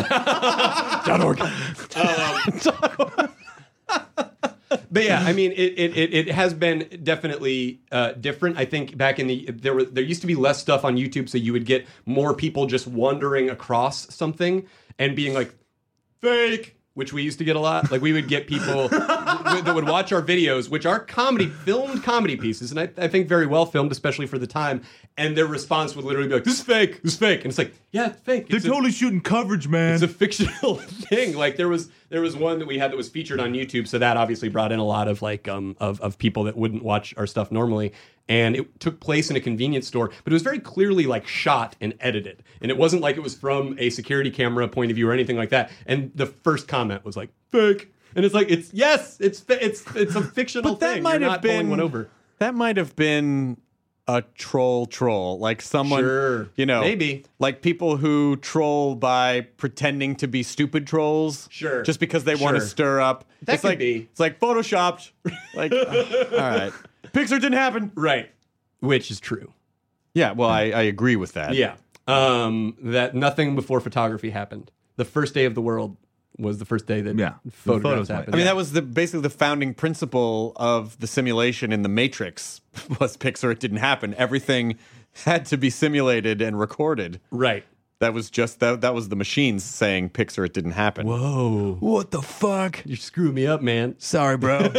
[SPEAKER 9] But yeah, I mean, it has been definitely different. I think back in there used to be less stuff on YouTube, so you would get more people just wandering across something and being like, fake. Which we used to get a lot. Like we would get people that would watch our videos, which are filmed comedy pieces, and I think very well filmed, especially for the time. And their response would literally be like, "This is fake. This is fake." And it's like, "Yeah, it's fake.
[SPEAKER 10] They're totally shooting coverage, man.
[SPEAKER 9] It's a fictional thing." Like there was one that we had that was featured on YouTube, so that obviously brought in a lot of like of people that wouldn't watch our stuff normally. And it took place in a convenience store, but it was very clearly like shot and edited. And it wasn't like it was from a security camera point of view or anything like that. And the first comment was like, fake. And it's like, it's a fictional
[SPEAKER 8] but that
[SPEAKER 9] thing.
[SPEAKER 8] Might
[SPEAKER 9] You're
[SPEAKER 8] have
[SPEAKER 9] not pulling one over.
[SPEAKER 8] That might have been a troll, like someone,
[SPEAKER 9] sure. Maybe.
[SPEAKER 8] Like people who troll by pretending to be stupid trolls.
[SPEAKER 9] Sure.
[SPEAKER 8] Just because they want to stir up.
[SPEAKER 9] That could be.
[SPEAKER 8] It's like photoshopped. Like, all right. Pixar didn't happen.
[SPEAKER 9] Right. Which is true.
[SPEAKER 8] Yeah, well, I agree with that.
[SPEAKER 9] Yeah. That nothing before photography happened. The first day of the world was the first day that photos happened.
[SPEAKER 8] I mean, that was basically the founding principle of the simulation in The Matrix was Pixar, it didn't happen. Everything had to be simulated and recorded.
[SPEAKER 9] Right.
[SPEAKER 8] That was just that was the machines saying Pixar, it didn't happen.
[SPEAKER 9] Whoa.
[SPEAKER 8] What the fuck?
[SPEAKER 9] You're screwing me up, man.
[SPEAKER 8] Sorry, bro.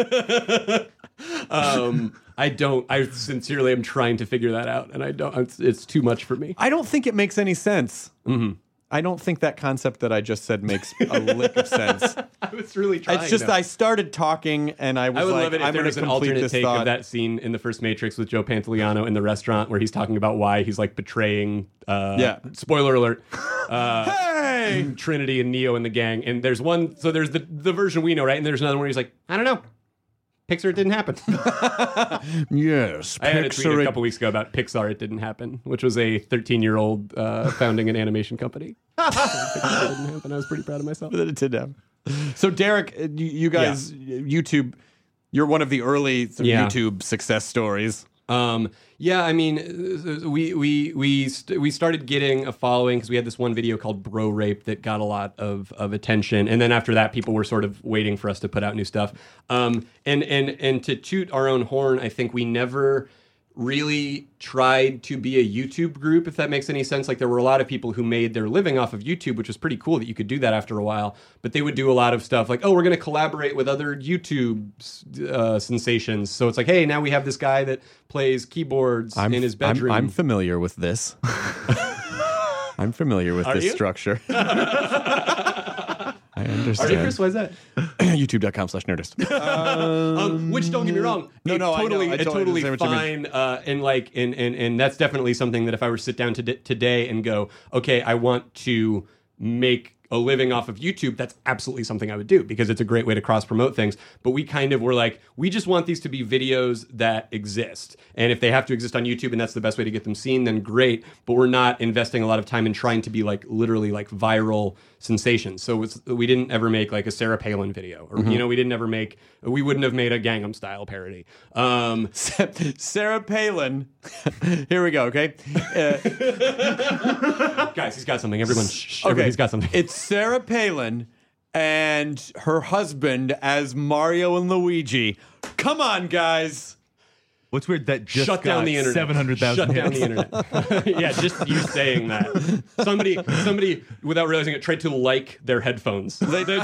[SPEAKER 9] I sincerely am trying to figure that out, and I don't. It's too much for me.
[SPEAKER 8] I don't think it makes any sense.
[SPEAKER 9] Mm-hmm.
[SPEAKER 8] I don't think that concept that I just said makes a lick of sense.
[SPEAKER 9] I was really trying.
[SPEAKER 8] It's just I started talking, and I would
[SPEAKER 9] love it if there was an alternate take of that scene in the first Matrix with Joe Pantoliano in the restaurant where he's talking about why he's like betraying. Spoiler alert.
[SPEAKER 8] Hey,
[SPEAKER 9] Trinity and Neo and the gang, and there's one. So there's the version we know, right? And there's another one where he's like, I don't know. Pixar, it didn't happen.
[SPEAKER 8] Yes,
[SPEAKER 9] I had a tweet a couple weeks ago about Pixar, it didn't happen, which was a 13-year-old founding an animation company. Pixar, it didn't happen. I was pretty proud of myself.
[SPEAKER 8] That it did happen. So Derek, you guys, YouTube, you're one of the early YouTube success stories.
[SPEAKER 9] Yeah, I mean, we started getting a following because we had this one video called Bro Rape that got a lot of attention, and then after that, people were sort of waiting for us to put out new stuff. And to toot our own horn, I think we never really tried to be a YouTube group, if that makes any sense. Like there were a lot of people who made their living off of YouTube, which was pretty cool that you could do that after a while. But they would do a lot of stuff like, oh, we're going to collaborate with other YouTube sensations. So it's like, hey, now we have this guy that plays keyboards in his bedroom.
[SPEAKER 11] I'm familiar with this. I'm familiar with this structure. I understand.
[SPEAKER 9] Are you, Chris? Why is that?
[SPEAKER 11] YouTube.com/Nerdist.
[SPEAKER 9] Which, don't get me wrong, it's totally fine. And that's definitely something that if I were to sit down today and go, okay, I want to make a living off of YouTube, that's absolutely something I would do because it's a great way to cross-promote things. But we kind of were like, we just want these to be videos that exist. And if they have to exist on YouTube and that's the best way to get them seen, then great. But we're not investing a lot of time in trying to be like literally like viral sensations. So we didn't ever make like a Sarah Palin video. Or, we wouldn't have made a Gangnam Style parody.
[SPEAKER 11] Sarah Palin. Here we go, okay?
[SPEAKER 9] Guys, he's got something. Everyone, shh. Okay. He's got something.
[SPEAKER 11] It's Sarah Palin and her husband as Mario and Luigi. Come on, guys.
[SPEAKER 10] What's weird that just
[SPEAKER 9] shut
[SPEAKER 10] got
[SPEAKER 9] down the internet.
[SPEAKER 10] 700,000
[SPEAKER 9] Shut down the internet. Yeah, just you saying that. Somebody, without realizing it, tried to like their headphones. They tried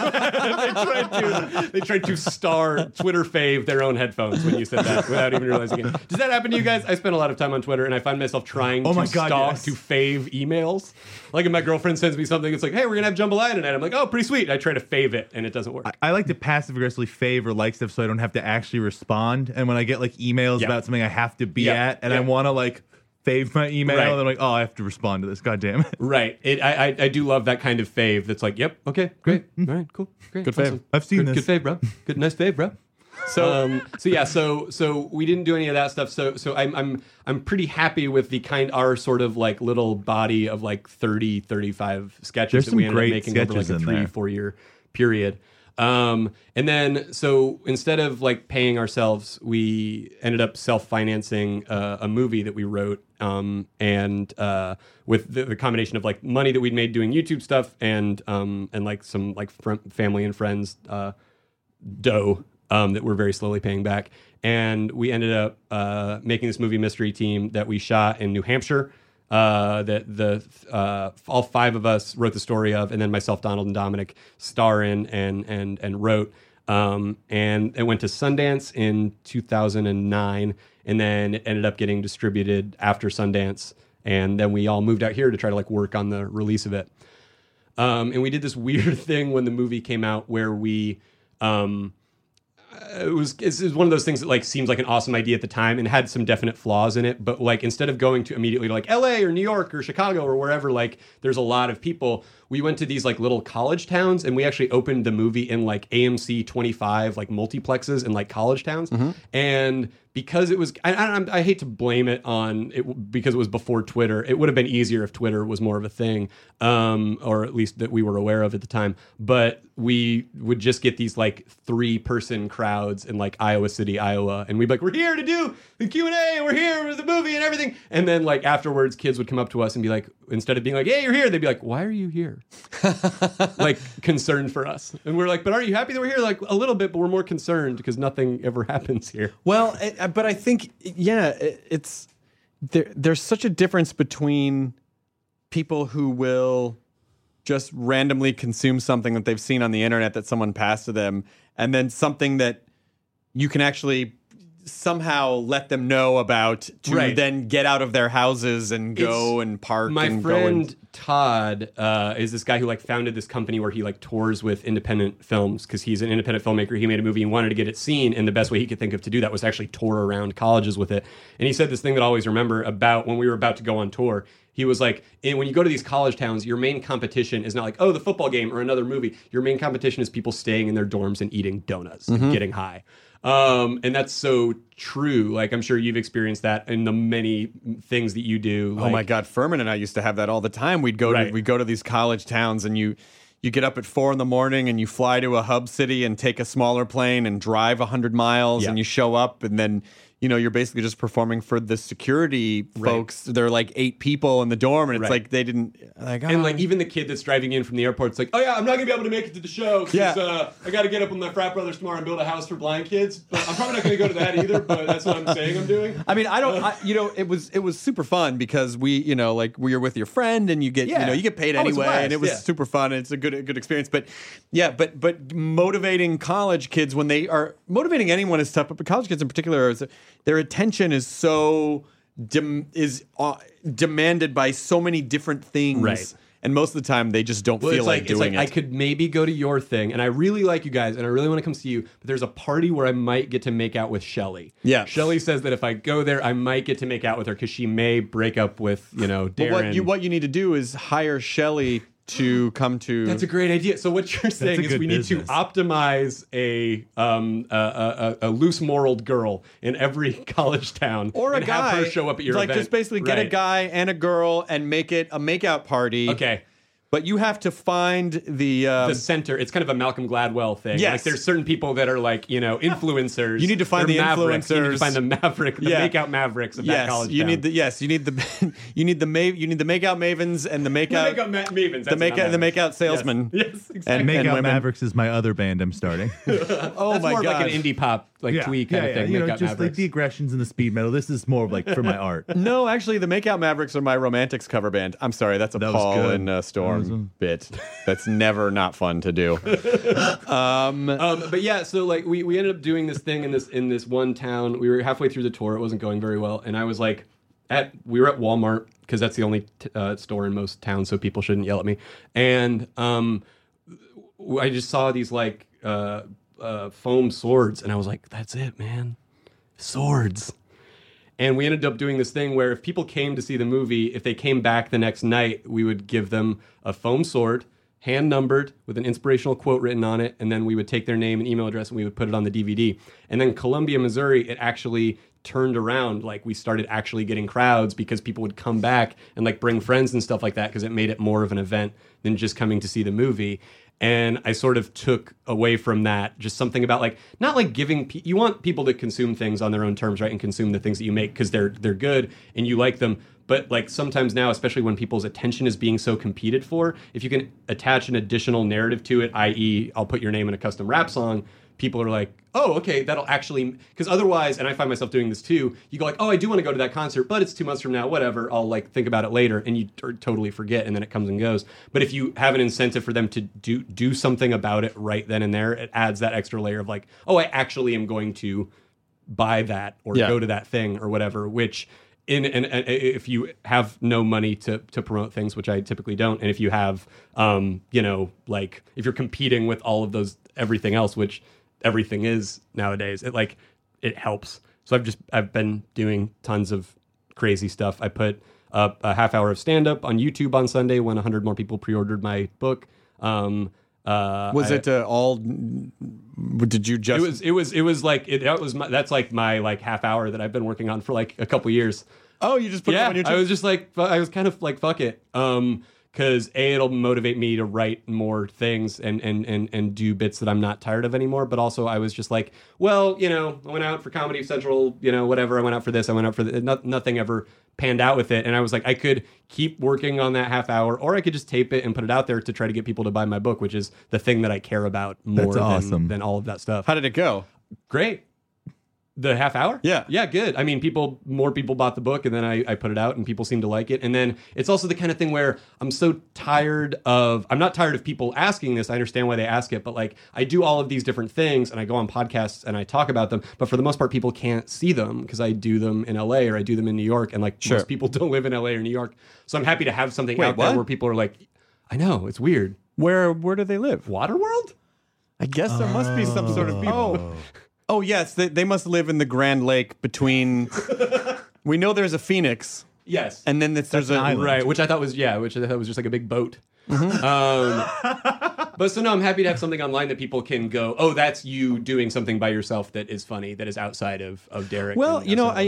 [SPEAKER 9] to star Twitter fave their own headphones when you said that without even realizing it. Does that happen to you guys? I spend a lot of time on Twitter and I find myself trying to fave emails. Like if my girlfriend sends me something, it's like, hey, we're going to have jambalaya tonight. I'm like, oh, pretty sweet. I try to fave it and it doesn't work.
[SPEAKER 10] I like to passive aggressively fave or like stuff so I don't have to actually respond. And when I get like emails about something I have to be at and I want to like fave my email and I'm like, oh, I have to respond to this. God damn it.
[SPEAKER 9] Right. I do love that kind of fave that's like, yep, okay, great. All right, cool. Great.
[SPEAKER 10] Good fave. I've seen this.
[SPEAKER 9] Good fave, bro. Good, nice fave, bro. So we didn't do any of that stuff. So I'm pretty happy with our sort of like little body of like 35 sketches that we ended up making over like a 3-4 year period. And then so instead of like paying ourselves, we ended up self-financing a movie that we wrote. And with the combination of like money that we'd made doing YouTube stuff and like some like family and friends dough. That we're very slowly paying back. And we ended up making this movie Mystery Team that we shot in New Hampshire that all 5 of us wrote the story of, and then myself, Donald, and Dominic star in and wrote. And it went to Sundance in 2009, and then it ended up getting distributed after Sundance. And then we all moved out here to try to like work on the release of it. And we did this weird thing when the movie came out where we... It's one of those things that like seems like an awesome idea at the time and had some definite flaws in it, but like instead of going to immediately to like LA or New York or Chicago or wherever like there's a lot of people, we went to these like little college towns and we actually opened the movie in like AMC 25 like multiplexes in like college towns. And because it was, I hate to blame it on it because it was before Twitter. It would have been easier if Twitter was more of a thing, or at least that we were aware of at the time. But we would just get these like 3-person crowds in like Iowa City, Iowa, and we'd be like, "We're here to do the Q&A. We're here with the movie and everything." And then like afterwards, kids would come up to us and be like, instead of being like, "Hey, you're here," they'd be like, "Why are you here?" Like concerned for us, and we're like, "But aren't you happy that we're here?" Like a little bit, but we're more concerned because nothing ever happens here.
[SPEAKER 11] Well, but I think, it's there's such a difference between people who will just randomly consume something that they've seen on the internet that someone passed to them, and then something that you can actually somehow let them know about to then get out of their houses and go and park.
[SPEAKER 9] My friend Todd is this guy who like founded this company where he like tours with independent films because he's an independent filmmaker. He made a movie and wanted to get it seen, and the best way he could think of to do that was actually tour around colleges with it. And he said this thing that I always remember about when we were about to go on tour. He was like, when you go to these college towns, your main competition is not like, oh, the football game or another movie. Your main competition is people staying in their dorms and eating donuts and getting high. And that's so true. Like, I'm sure you've experienced that in the many things that you do.
[SPEAKER 11] Oh my God, Furman and I used to have that all the time. We'd go to these college towns, and you get up at 4 a.m. and you fly to a hub city and take a smaller plane and drive 100 miles, and you show up, and then you're basically just performing for the security folks. There are like 8 people in the dorm, and it's like they didn't
[SPEAKER 9] and like even the kid that's driving in from the airport, it's like, oh yeah, I'm not gonna be able to make it to the show because I got to get up with my frat brothers tomorrow and build a house for blind kids. But I'm probably not gonna go to that either. But that's what I'm saying I'm doing.
[SPEAKER 11] I mean, it was super fun because we were with your friend and you get you get paid anyway, and it was super fun. And it's a good experience. But but motivating college kids when they are motivating anyone is tough, but college kids in particular their attention is so demanded by so many different things,
[SPEAKER 9] right?
[SPEAKER 11] And most of the time, they just don't feel like doing it.
[SPEAKER 9] I could maybe go to your thing, and I really like you guys, and I really want to come see you. But there's a party where I might get to make out with Shelly.
[SPEAKER 11] Yeah,
[SPEAKER 9] Shelly says that if I go there, I might get to make out with her because she may break up with Darren.
[SPEAKER 11] But what you need to do is hire Shelly to come to.
[SPEAKER 9] That's a great idea. So what you're saying is we need to optimize a loose moraled girl in every college town,
[SPEAKER 11] or a guy,
[SPEAKER 9] have her show up at your event.
[SPEAKER 11] Just basically get a guy and a girl and make it a makeout party.
[SPEAKER 9] Okay.
[SPEAKER 11] But you have to find the
[SPEAKER 9] center. It's kind of a Malcolm Gladwell thing.
[SPEAKER 11] Yes.
[SPEAKER 9] Like there's certain people that are like, influencers.
[SPEAKER 11] You need to find the
[SPEAKER 9] mavericks.
[SPEAKER 11] influencers.
[SPEAKER 9] You need to find the makeout mavericks of that college town.
[SPEAKER 11] You need the makeout mavens and the makeout
[SPEAKER 9] mavens.
[SPEAKER 11] The makeout salesmen.
[SPEAKER 10] Yes, exactly. And Makeout Mavericks is my other band I'm starting.
[SPEAKER 9] That's more like an indie pop twee kind of thing.
[SPEAKER 10] Just Mavericks. Like the aggressions and the speed metal. This is more like for my art.
[SPEAKER 11] No, actually, the Makeout Mavericks are my Romantics cover band. I'm sorry, that's a Paul and Storm bit. That's never not fun to do.
[SPEAKER 9] But yeah, so like we ended up doing this thing in this one town. We were halfway through the tour. It wasn't going very well, and I was like, we were at Walmart because that's the only store in most towns, so people shouldn't yell at me. And I just saw these like foam swords, and I was like, that's it, man, swords. And we ended up doing this thing where if people came to see the movie, if they came back the next night, we would give them a foam sword, hand numbered with an inspirational quote written on it, and then we would take their name and email address and we would put it on the DVD. And then Columbia, Missouri, it actually turned around. Like we started actually getting crowds because people would come back and like bring friends and stuff like that because it made it more of an event than just coming to see the movie. And I sort of took away from that just something about like, not like giving, you want people to consume things on their own terms, right? And consume the things that you make because they're good and you like them. But like sometimes now, especially when people's attention is being so competed for, if you can attach an additional narrative to it, i.e. I'll put your name in a custom rap song, people are like, oh, okay, that'll actually, because otherwise, and I find myself doing this too, you go like, oh, I do want to go to that concert, but it's 2 months from now, whatever, I'll like think about it later, and you totally forget, and then it comes and goes. But if you have an incentive for them to do something about it right then and there, it adds that extra layer of like, oh, I actually am going to buy that or go to that thing or whatever, which... if you have no money to promote things, which I typically don't, and if you have, like if you're competing with all of those everything else, which everything is nowadays, it helps. So I've been doing tons of crazy stuff. I put up a half hour of stand up on YouTube on Sunday when 100 more people pre-ordered my book. Did you just? It was like that's like my like half hour that I've been working on for like a couple years.
[SPEAKER 11] Oh, you just put it on YouTube?
[SPEAKER 9] I was just like, I was kind of like, fuck it. Because it'll motivate me to write more things and do bits that I'm not tired of anymore. But also I was just like, well, I went out for Comedy Central, whatever. I went out for this. I went out for nothing ever panned out with it. And I was like, I could keep working on that half hour, or I could just tape it and put it out there to try to get people to buy my book, which is the thing that I care about more than all of that stuff.
[SPEAKER 11] How did it go?
[SPEAKER 9] Great. The half hour?
[SPEAKER 11] Yeah,
[SPEAKER 9] good. I mean, more people bought the book, and then I put it out, and people seem to like it. And then it's also the kind of thing where I'm not tired of people asking this. I understand why they ask it, but like I do all of these different things, and I go on podcasts and I talk about them. But for the most part, people can't see them because I do them in LA or I do them in New York, and like most people don't live in LA or New York. So I'm happy to have something out there where people are like, I know, it's weird.
[SPEAKER 11] Where do they live?
[SPEAKER 9] Waterworld?
[SPEAKER 11] I guess there must be some sort of people. Oh, yes, they must live in the Grand Lake between... We know there's a Phoenix.
[SPEAKER 9] Yes.
[SPEAKER 11] And then there's an island.
[SPEAKER 9] Right, which I thought was just like a big boat. Mm-hmm. But so no, I'm happy to have something online that people can go, oh, that's you doing something by yourself that is funny, that is outside of Derek.
[SPEAKER 11] Well,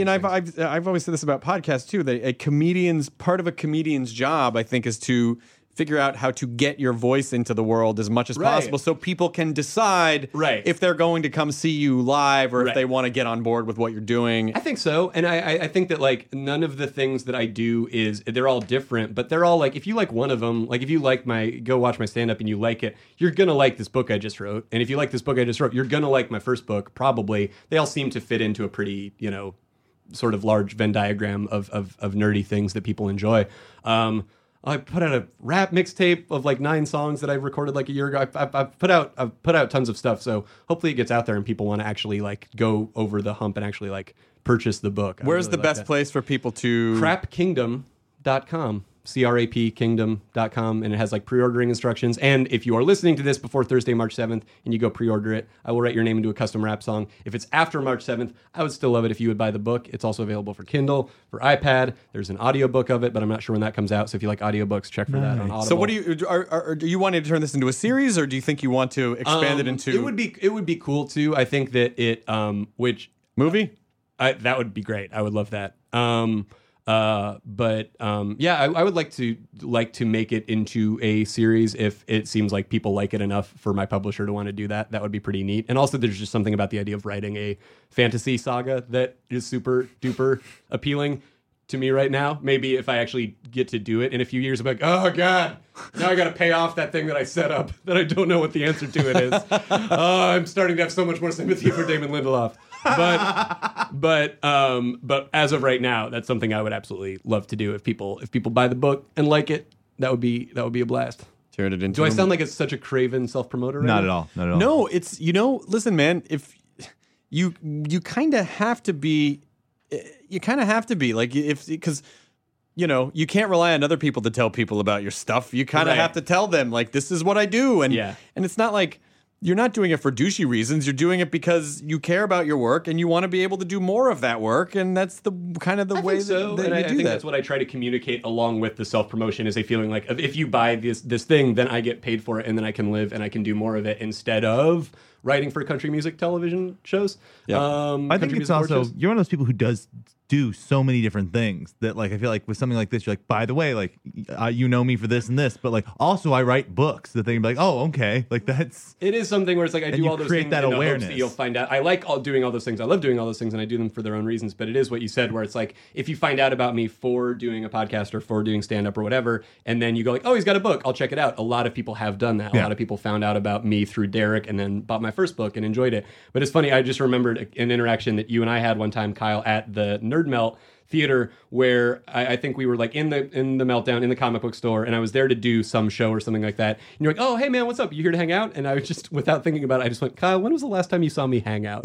[SPEAKER 11] I've always said this about podcasts, too, that part of a comedian's job, I think, is to figure out how to get your voice into the world as much as
[SPEAKER 9] Right.
[SPEAKER 11] possible so people can decide if they're going to come see you live or if they want to get on board with what you're doing.
[SPEAKER 9] I think so. And I think that like none of the things that I do they're all different, but they're all like, if you like one of them, like if you like go watch my stand-up and you like it, you're going to like this book I just wrote. And if you like this book I just wrote, you're going to like my first book, probably. They all seem to fit into a pretty, sort of large Venn diagram of nerdy things that people enjoy. I put out a rap mixtape of like 9 songs that I recorded like a year ago. I've put out tons of stuff, so hopefully it gets out there and people want to actually like go over the hump and actually like purchase the book.
[SPEAKER 11] Where's the best place for people to...
[SPEAKER 9] crapkingdom.com. crapkingdom.com, and it has like pre-ordering instructions. And if you are listening to this before Thursday, March 7th, and you go pre-order it, I will write your name into a custom rap song. If it's after March 7th, I would still love it if you would buy the book. It's also available for Kindle, for iPad. There's an audiobook of it, but I'm not sure when that comes out. So if you like audiobooks, check for that on Audible.
[SPEAKER 11] So what do you wanting to turn this into a series, or do you think you want to expand it into...
[SPEAKER 9] It would be cool too. I think that it
[SPEAKER 11] movie?
[SPEAKER 9] That would be great. I would love that. I would like to make it into a series if it seems like people like it enough for my publisher to want to do that. That would be pretty neat. And also, there's just something about the idea of writing a fantasy saga that is super duper appealing to me right now. Maybe if I actually get to do it in a few years, I'll be like, oh God, now I got to pay off that thing that I set up that I don't know what the answer to it is. I'm starting to have so much more sympathy for Damon Lindelof. But as of right now, that's something I would absolutely love to do. If people buy the book and like it, that would be a blast.
[SPEAKER 11] Turn it into.
[SPEAKER 9] Do I sound like it's such a craven self-promoter?
[SPEAKER 10] Not at all. Not at all.
[SPEAKER 11] No, it's listen, man. If you kind of have to be, like because you can't rely on other people to tell people about your stuff. You kind of have to tell them like this is what I do, and it's not like. You're not doing it for douchey reasons. You're doing it because you care about your work and you want to be able to do more of that work. And that's the kind of the way that you do that.
[SPEAKER 9] I think that's what I try to communicate along with the self-promotion is a feeling like if you buy this thing, then I get paid for it and then I can live and I can do more of it instead of writing for country music television shows.
[SPEAKER 10] Yeah. I think it's also, you're one of those people who does do so many different things that like I feel like with something like this you're like, by the way, like you know me for this and this, but like also I write books. The thing like, oh okay, like
[SPEAKER 9] it is something where it's like I do all those things
[SPEAKER 10] that
[SPEAKER 9] in
[SPEAKER 10] awareness.
[SPEAKER 9] The hopes that you'll find out. I like doing all those things. I love doing all those things and I do them for their own reasons, but it is what you said where it's like if you find out about me for doing a podcast or for doing stand-up or whatever and then you go like, oh, he's got a book, I'll check it out. A lot of people have done that. A lot of people found out about me through Derek and then bought my first book and enjoyed it. But it's funny, I just remembered an interaction that you and I had one time, Kyle, at the Nerd Melt theater where I think we were like in the Meltdown in the comic book store and I was there to do some show or something like that and you're like, oh hey man, what's up, you here to hang out? And I was just, without thinking about it, I just went, Kyle, when was the last time you saw me hang out?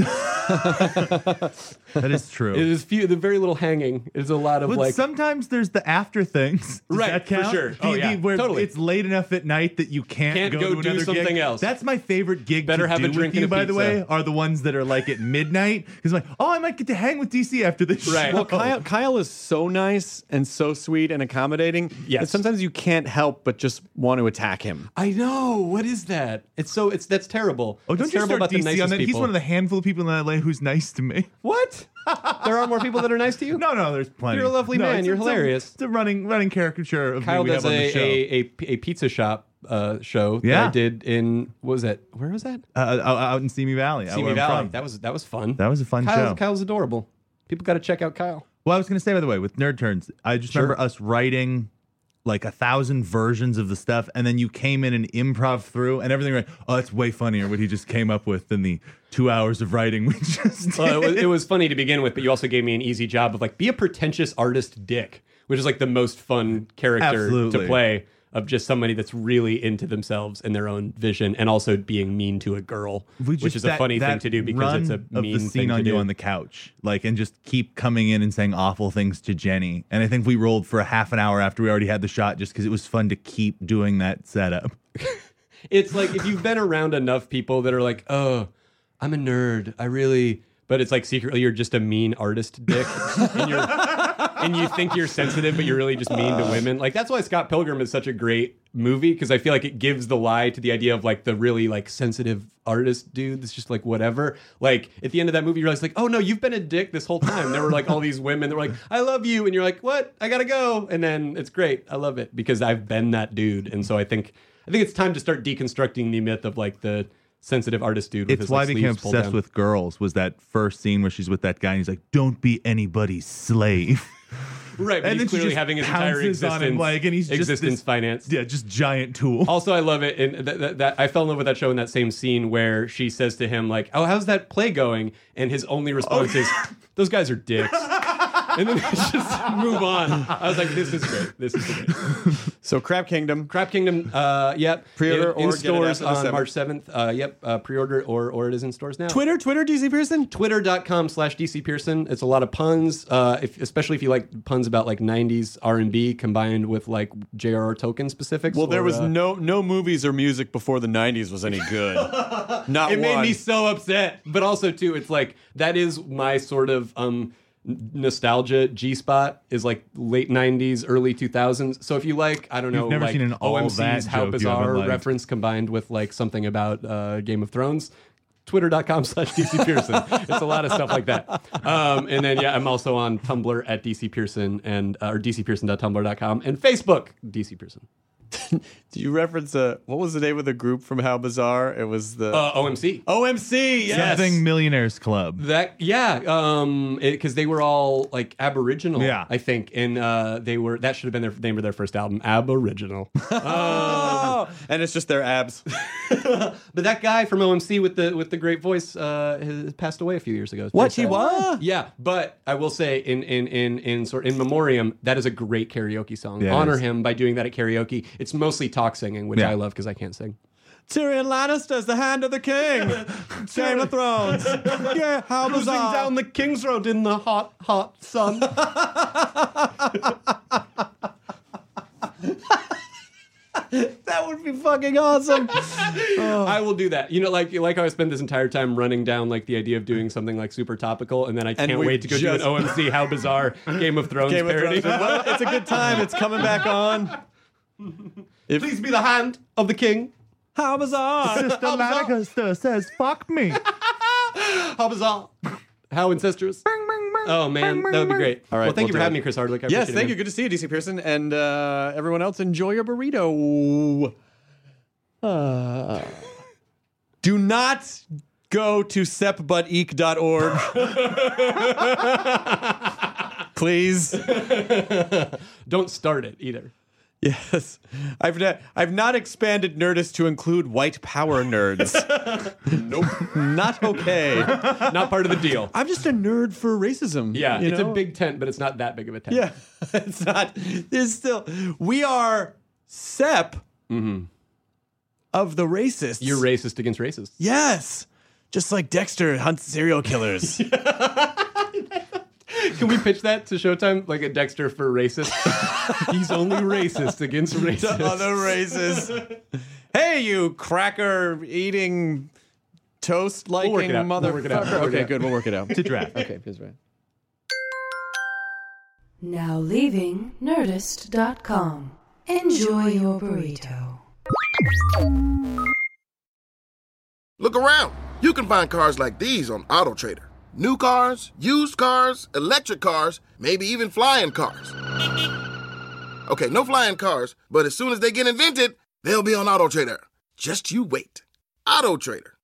[SPEAKER 10] That is true.
[SPEAKER 9] It is the very little hanging is a lot of like
[SPEAKER 10] sometimes there's the after things. Does that count?
[SPEAKER 9] For sure.
[SPEAKER 10] Where
[SPEAKER 9] totally.
[SPEAKER 10] It's late enough at night that you can't go to
[SPEAKER 9] do
[SPEAKER 10] another
[SPEAKER 9] something
[SPEAKER 10] gig.
[SPEAKER 9] else.
[SPEAKER 10] That's my favorite gig.
[SPEAKER 9] Better
[SPEAKER 10] to
[SPEAKER 9] have
[SPEAKER 10] do
[SPEAKER 9] a drink
[SPEAKER 10] with you,
[SPEAKER 9] and a
[SPEAKER 10] by the
[SPEAKER 9] pizza.
[SPEAKER 10] way, are the ones that are like at midnight because like, oh, I might get to hang with DC after this show.
[SPEAKER 11] Well, Kyle is so nice and so sweet and accommodating.
[SPEAKER 9] Yes.
[SPEAKER 11] And sometimes you can't help but just want to attack him.
[SPEAKER 9] I know. What is that? That's terrible.
[SPEAKER 10] Oh, don't
[SPEAKER 9] it's
[SPEAKER 10] you
[SPEAKER 9] terrible
[SPEAKER 10] start
[SPEAKER 9] about the
[SPEAKER 10] DC
[SPEAKER 9] nicest
[SPEAKER 10] on that? He's
[SPEAKER 9] people.
[SPEAKER 10] one of the handful of people in LA who's nice to me.
[SPEAKER 9] What? There are more people that are nice to you?
[SPEAKER 10] No, there's plenty.
[SPEAKER 9] You're a lovely man. You're hilarious.
[SPEAKER 10] It's a running caricature of
[SPEAKER 9] Kyle
[SPEAKER 10] me we
[SPEAKER 9] does
[SPEAKER 10] have on the show.
[SPEAKER 9] a pizza shop show that I did in, what was that? Where was that?
[SPEAKER 10] Out in Simi Valley.
[SPEAKER 9] Simi Valley. That was fun.
[SPEAKER 10] That was a fun show.
[SPEAKER 9] Kyle's adorable. People got to check out Kyle.
[SPEAKER 10] Well, I was going to say, by the way, with Nerd Turns, I just remember us writing like 1,000 versions of the stuff, and then you came in and improv through, and everything like, oh, it's way funnier what he just came up with than the 2 hours of writing we just did.
[SPEAKER 9] Well, it was funny to begin with, but you also gave me an easy job of like, be a pretentious artist dick, which is like the most fun character to play. Of just somebody that's really into themselves and their own vision, and also being mean to a girl, which is a funny thing to do because it's a mean
[SPEAKER 10] of the scene
[SPEAKER 9] thing
[SPEAKER 10] on
[SPEAKER 9] to do.
[SPEAKER 10] you on the couch, like, and just keep coming in and saying awful things to Jenny. And I think we rolled for a half an hour after we already had the shot, just because it was fun to keep doing that setup.
[SPEAKER 9] It's like if you've been around enough people that are like, oh, I'm a nerd, but it's like secretly you're just a mean artist dick, and and you think you're sensitive, but you're really just mean to women. Like, that's why Scott Pilgrim is such a great movie, because I feel like it gives the lie to the idea of like the really like sensitive artist dude that's just like whatever. Like at the end of that movie, you realize like, oh no, you've been a dick this whole time. There were like all these women that were like, I love you, and you're like, what? I gotta go. And then it's great. I love it because I've been that dude, and so I think it's time to start deconstructing the myth of like the sensitive artist dude. With
[SPEAKER 10] It's
[SPEAKER 9] his,
[SPEAKER 10] why
[SPEAKER 9] like,
[SPEAKER 10] I became
[SPEAKER 9] sleeves pulled
[SPEAKER 10] obsessed
[SPEAKER 9] down.
[SPEAKER 10] with Girls. Was that first scene where she's with that guy and he's like, "Don't be anybody's slave."
[SPEAKER 9] Right, but
[SPEAKER 10] And
[SPEAKER 9] he's
[SPEAKER 10] then she
[SPEAKER 9] clearly
[SPEAKER 10] just
[SPEAKER 9] having his entire
[SPEAKER 10] pounces
[SPEAKER 9] existence,
[SPEAKER 10] on him, like, and he's just
[SPEAKER 9] existence
[SPEAKER 10] this-
[SPEAKER 9] financed.
[SPEAKER 10] Yeah, just giant tool.
[SPEAKER 9] Also, I love it. And that I fell in love with that show in that same scene where she says to him, like, "Oh, how's that play going?" And his only response is, "Those guys are dicks." And then just move on. I was like, "This is great. This is great."
[SPEAKER 11] So Crap Kingdom.
[SPEAKER 9] Yep.
[SPEAKER 11] Pre-order
[SPEAKER 9] in
[SPEAKER 11] or get it
[SPEAKER 9] stores
[SPEAKER 11] after the
[SPEAKER 9] on March 7th. Pre-order or it is in stores now.
[SPEAKER 11] Twitter, DC Pearson.
[SPEAKER 9] Twitter.com/DC Pearson. It's a lot of puns, especially if you like puns about like 90s R&B combined with like J.R.R. Tolkien specifics.
[SPEAKER 11] Well, there
[SPEAKER 9] or,
[SPEAKER 11] was no movies or music before the 90s was any good. Not
[SPEAKER 9] it made
[SPEAKER 11] one.
[SPEAKER 9] me so upset. But also too, it's like that is my sort of nostalgia G-spot is like late 90s, early 2000s. So if you like, I don't know,
[SPEAKER 10] You've never
[SPEAKER 9] like
[SPEAKER 10] seen an All
[SPEAKER 9] OMC's
[SPEAKER 10] That
[SPEAKER 9] How
[SPEAKER 10] joke you haven't
[SPEAKER 9] Bizarre
[SPEAKER 10] liked.
[SPEAKER 9] reference combined with like something about Game of Thrones, Twitter.com/DC Pearson. It's a lot of stuff like that. And then, I'm also on Tumblr at DC Pearson and or DCPearson.tumblr.com and Facebook, DC Pearson.
[SPEAKER 11] Do you reference what was the name of the group from How Bizarre? It was the
[SPEAKER 9] OMC.
[SPEAKER 11] OMC, yes.
[SPEAKER 10] Something Millionaires Club.
[SPEAKER 9] Because they were all like Aboriginal,
[SPEAKER 10] Yeah.
[SPEAKER 9] I think, and that should have been their name of their first album, Aboriginal.
[SPEAKER 11] And it's just their abs.
[SPEAKER 9] But that guy from OMC with the great voice has passed away a few years ago. It's
[SPEAKER 11] What,
[SPEAKER 9] pretty
[SPEAKER 11] he
[SPEAKER 9] sad.
[SPEAKER 11] was?
[SPEAKER 9] Yeah, but I will say in memoriam, that is a great karaoke song.
[SPEAKER 10] Yeah, it
[SPEAKER 9] Honor
[SPEAKER 10] is.
[SPEAKER 9] him by doing that at karaoke. It's mostly talk singing, which
[SPEAKER 10] Yeah.
[SPEAKER 9] I love because I can't sing.
[SPEAKER 11] Tyrion Lannister's the Hand of the King. Game of Thrones. Yeah, How
[SPEAKER 9] Cruising
[SPEAKER 11] Bizarre.
[SPEAKER 9] down the King's Road in the hot, hot sun.
[SPEAKER 11] That would be fucking awesome.
[SPEAKER 9] I will do that. You know, like how I spent this entire time running down like the idea of doing something like super topical, and then I can't
[SPEAKER 11] we
[SPEAKER 9] wait to go do an
[SPEAKER 11] just-
[SPEAKER 9] OMC How Bizarre Game of Thrones
[SPEAKER 11] Game of
[SPEAKER 9] parody.
[SPEAKER 11] Thrones. Well, it's a good time. It's coming back on.
[SPEAKER 9] Please be the hand of the king.
[SPEAKER 11] How Bizarre.
[SPEAKER 10] Sister Lannister says, "Fuck me."
[SPEAKER 9] How bizarre. How incestuous. Oh, man. That would be great.
[SPEAKER 11] All right,
[SPEAKER 9] Well, thank you
[SPEAKER 11] we'll
[SPEAKER 9] for
[SPEAKER 11] do
[SPEAKER 9] having
[SPEAKER 11] it.
[SPEAKER 9] me, Chris Hardwick. I
[SPEAKER 11] Yes,
[SPEAKER 9] appreciate it,
[SPEAKER 11] thank
[SPEAKER 9] man.
[SPEAKER 11] you. Good to see you, DC Pearson. And everyone else, enjoy your burrito. Do not go to sepbutteek.org. Please.
[SPEAKER 9] Don't start it either.
[SPEAKER 11] Yes. I've not expanded Nerdist to include white power nerds.
[SPEAKER 9] Nope.
[SPEAKER 11] Not okay.
[SPEAKER 9] Not part of the deal.
[SPEAKER 11] I'm just a nerd for racism.
[SPEAKER 9] Yeah,
[SPEAKER 11] you
[SPEAKER 9] it's
[SPEAKER 11] know?
[SPEAKER 9] a big tent, but it's not that big of a tent.
[SPEAKER 11] Yeah. It's not. There's still. We are Sep of the racists.
[SPEAKER 9] You're racist against racists.
[SPEAKER 11] Yes. Just like Dexter hunts serial killers.
[SPEAKER 9] Can we pitch that to Showtime? Like a Dexter for racist? He's only racist against racists.
[SPEAKER 11] To other races. Hey, you cracker eating toast liking
[SPEAKER 9] work it out.
[SPEAKER 11] motherfucker.
[SPEAKER 9] We'll work it out. We'll work it
[SPEAKER 11] Okay,
[SPEAKER 9] out.
[SPEAKER 11] good. We'll work it out.
[SPEAKER 10] To draft.
[SPEAKER 11] Okay, please, right.
[SPEAKER 7] Now leaving Nerdist.com. Enjoy your burrito.
[SPEAKER 12] Look around. You can find cars like these on AutoTrader. New cars, used cars, electric cars, maybe even flying cars. Okay, no flying cars, but as soon as they get invented, they'll be on AutoTrader. Just you wait. AutoTrader.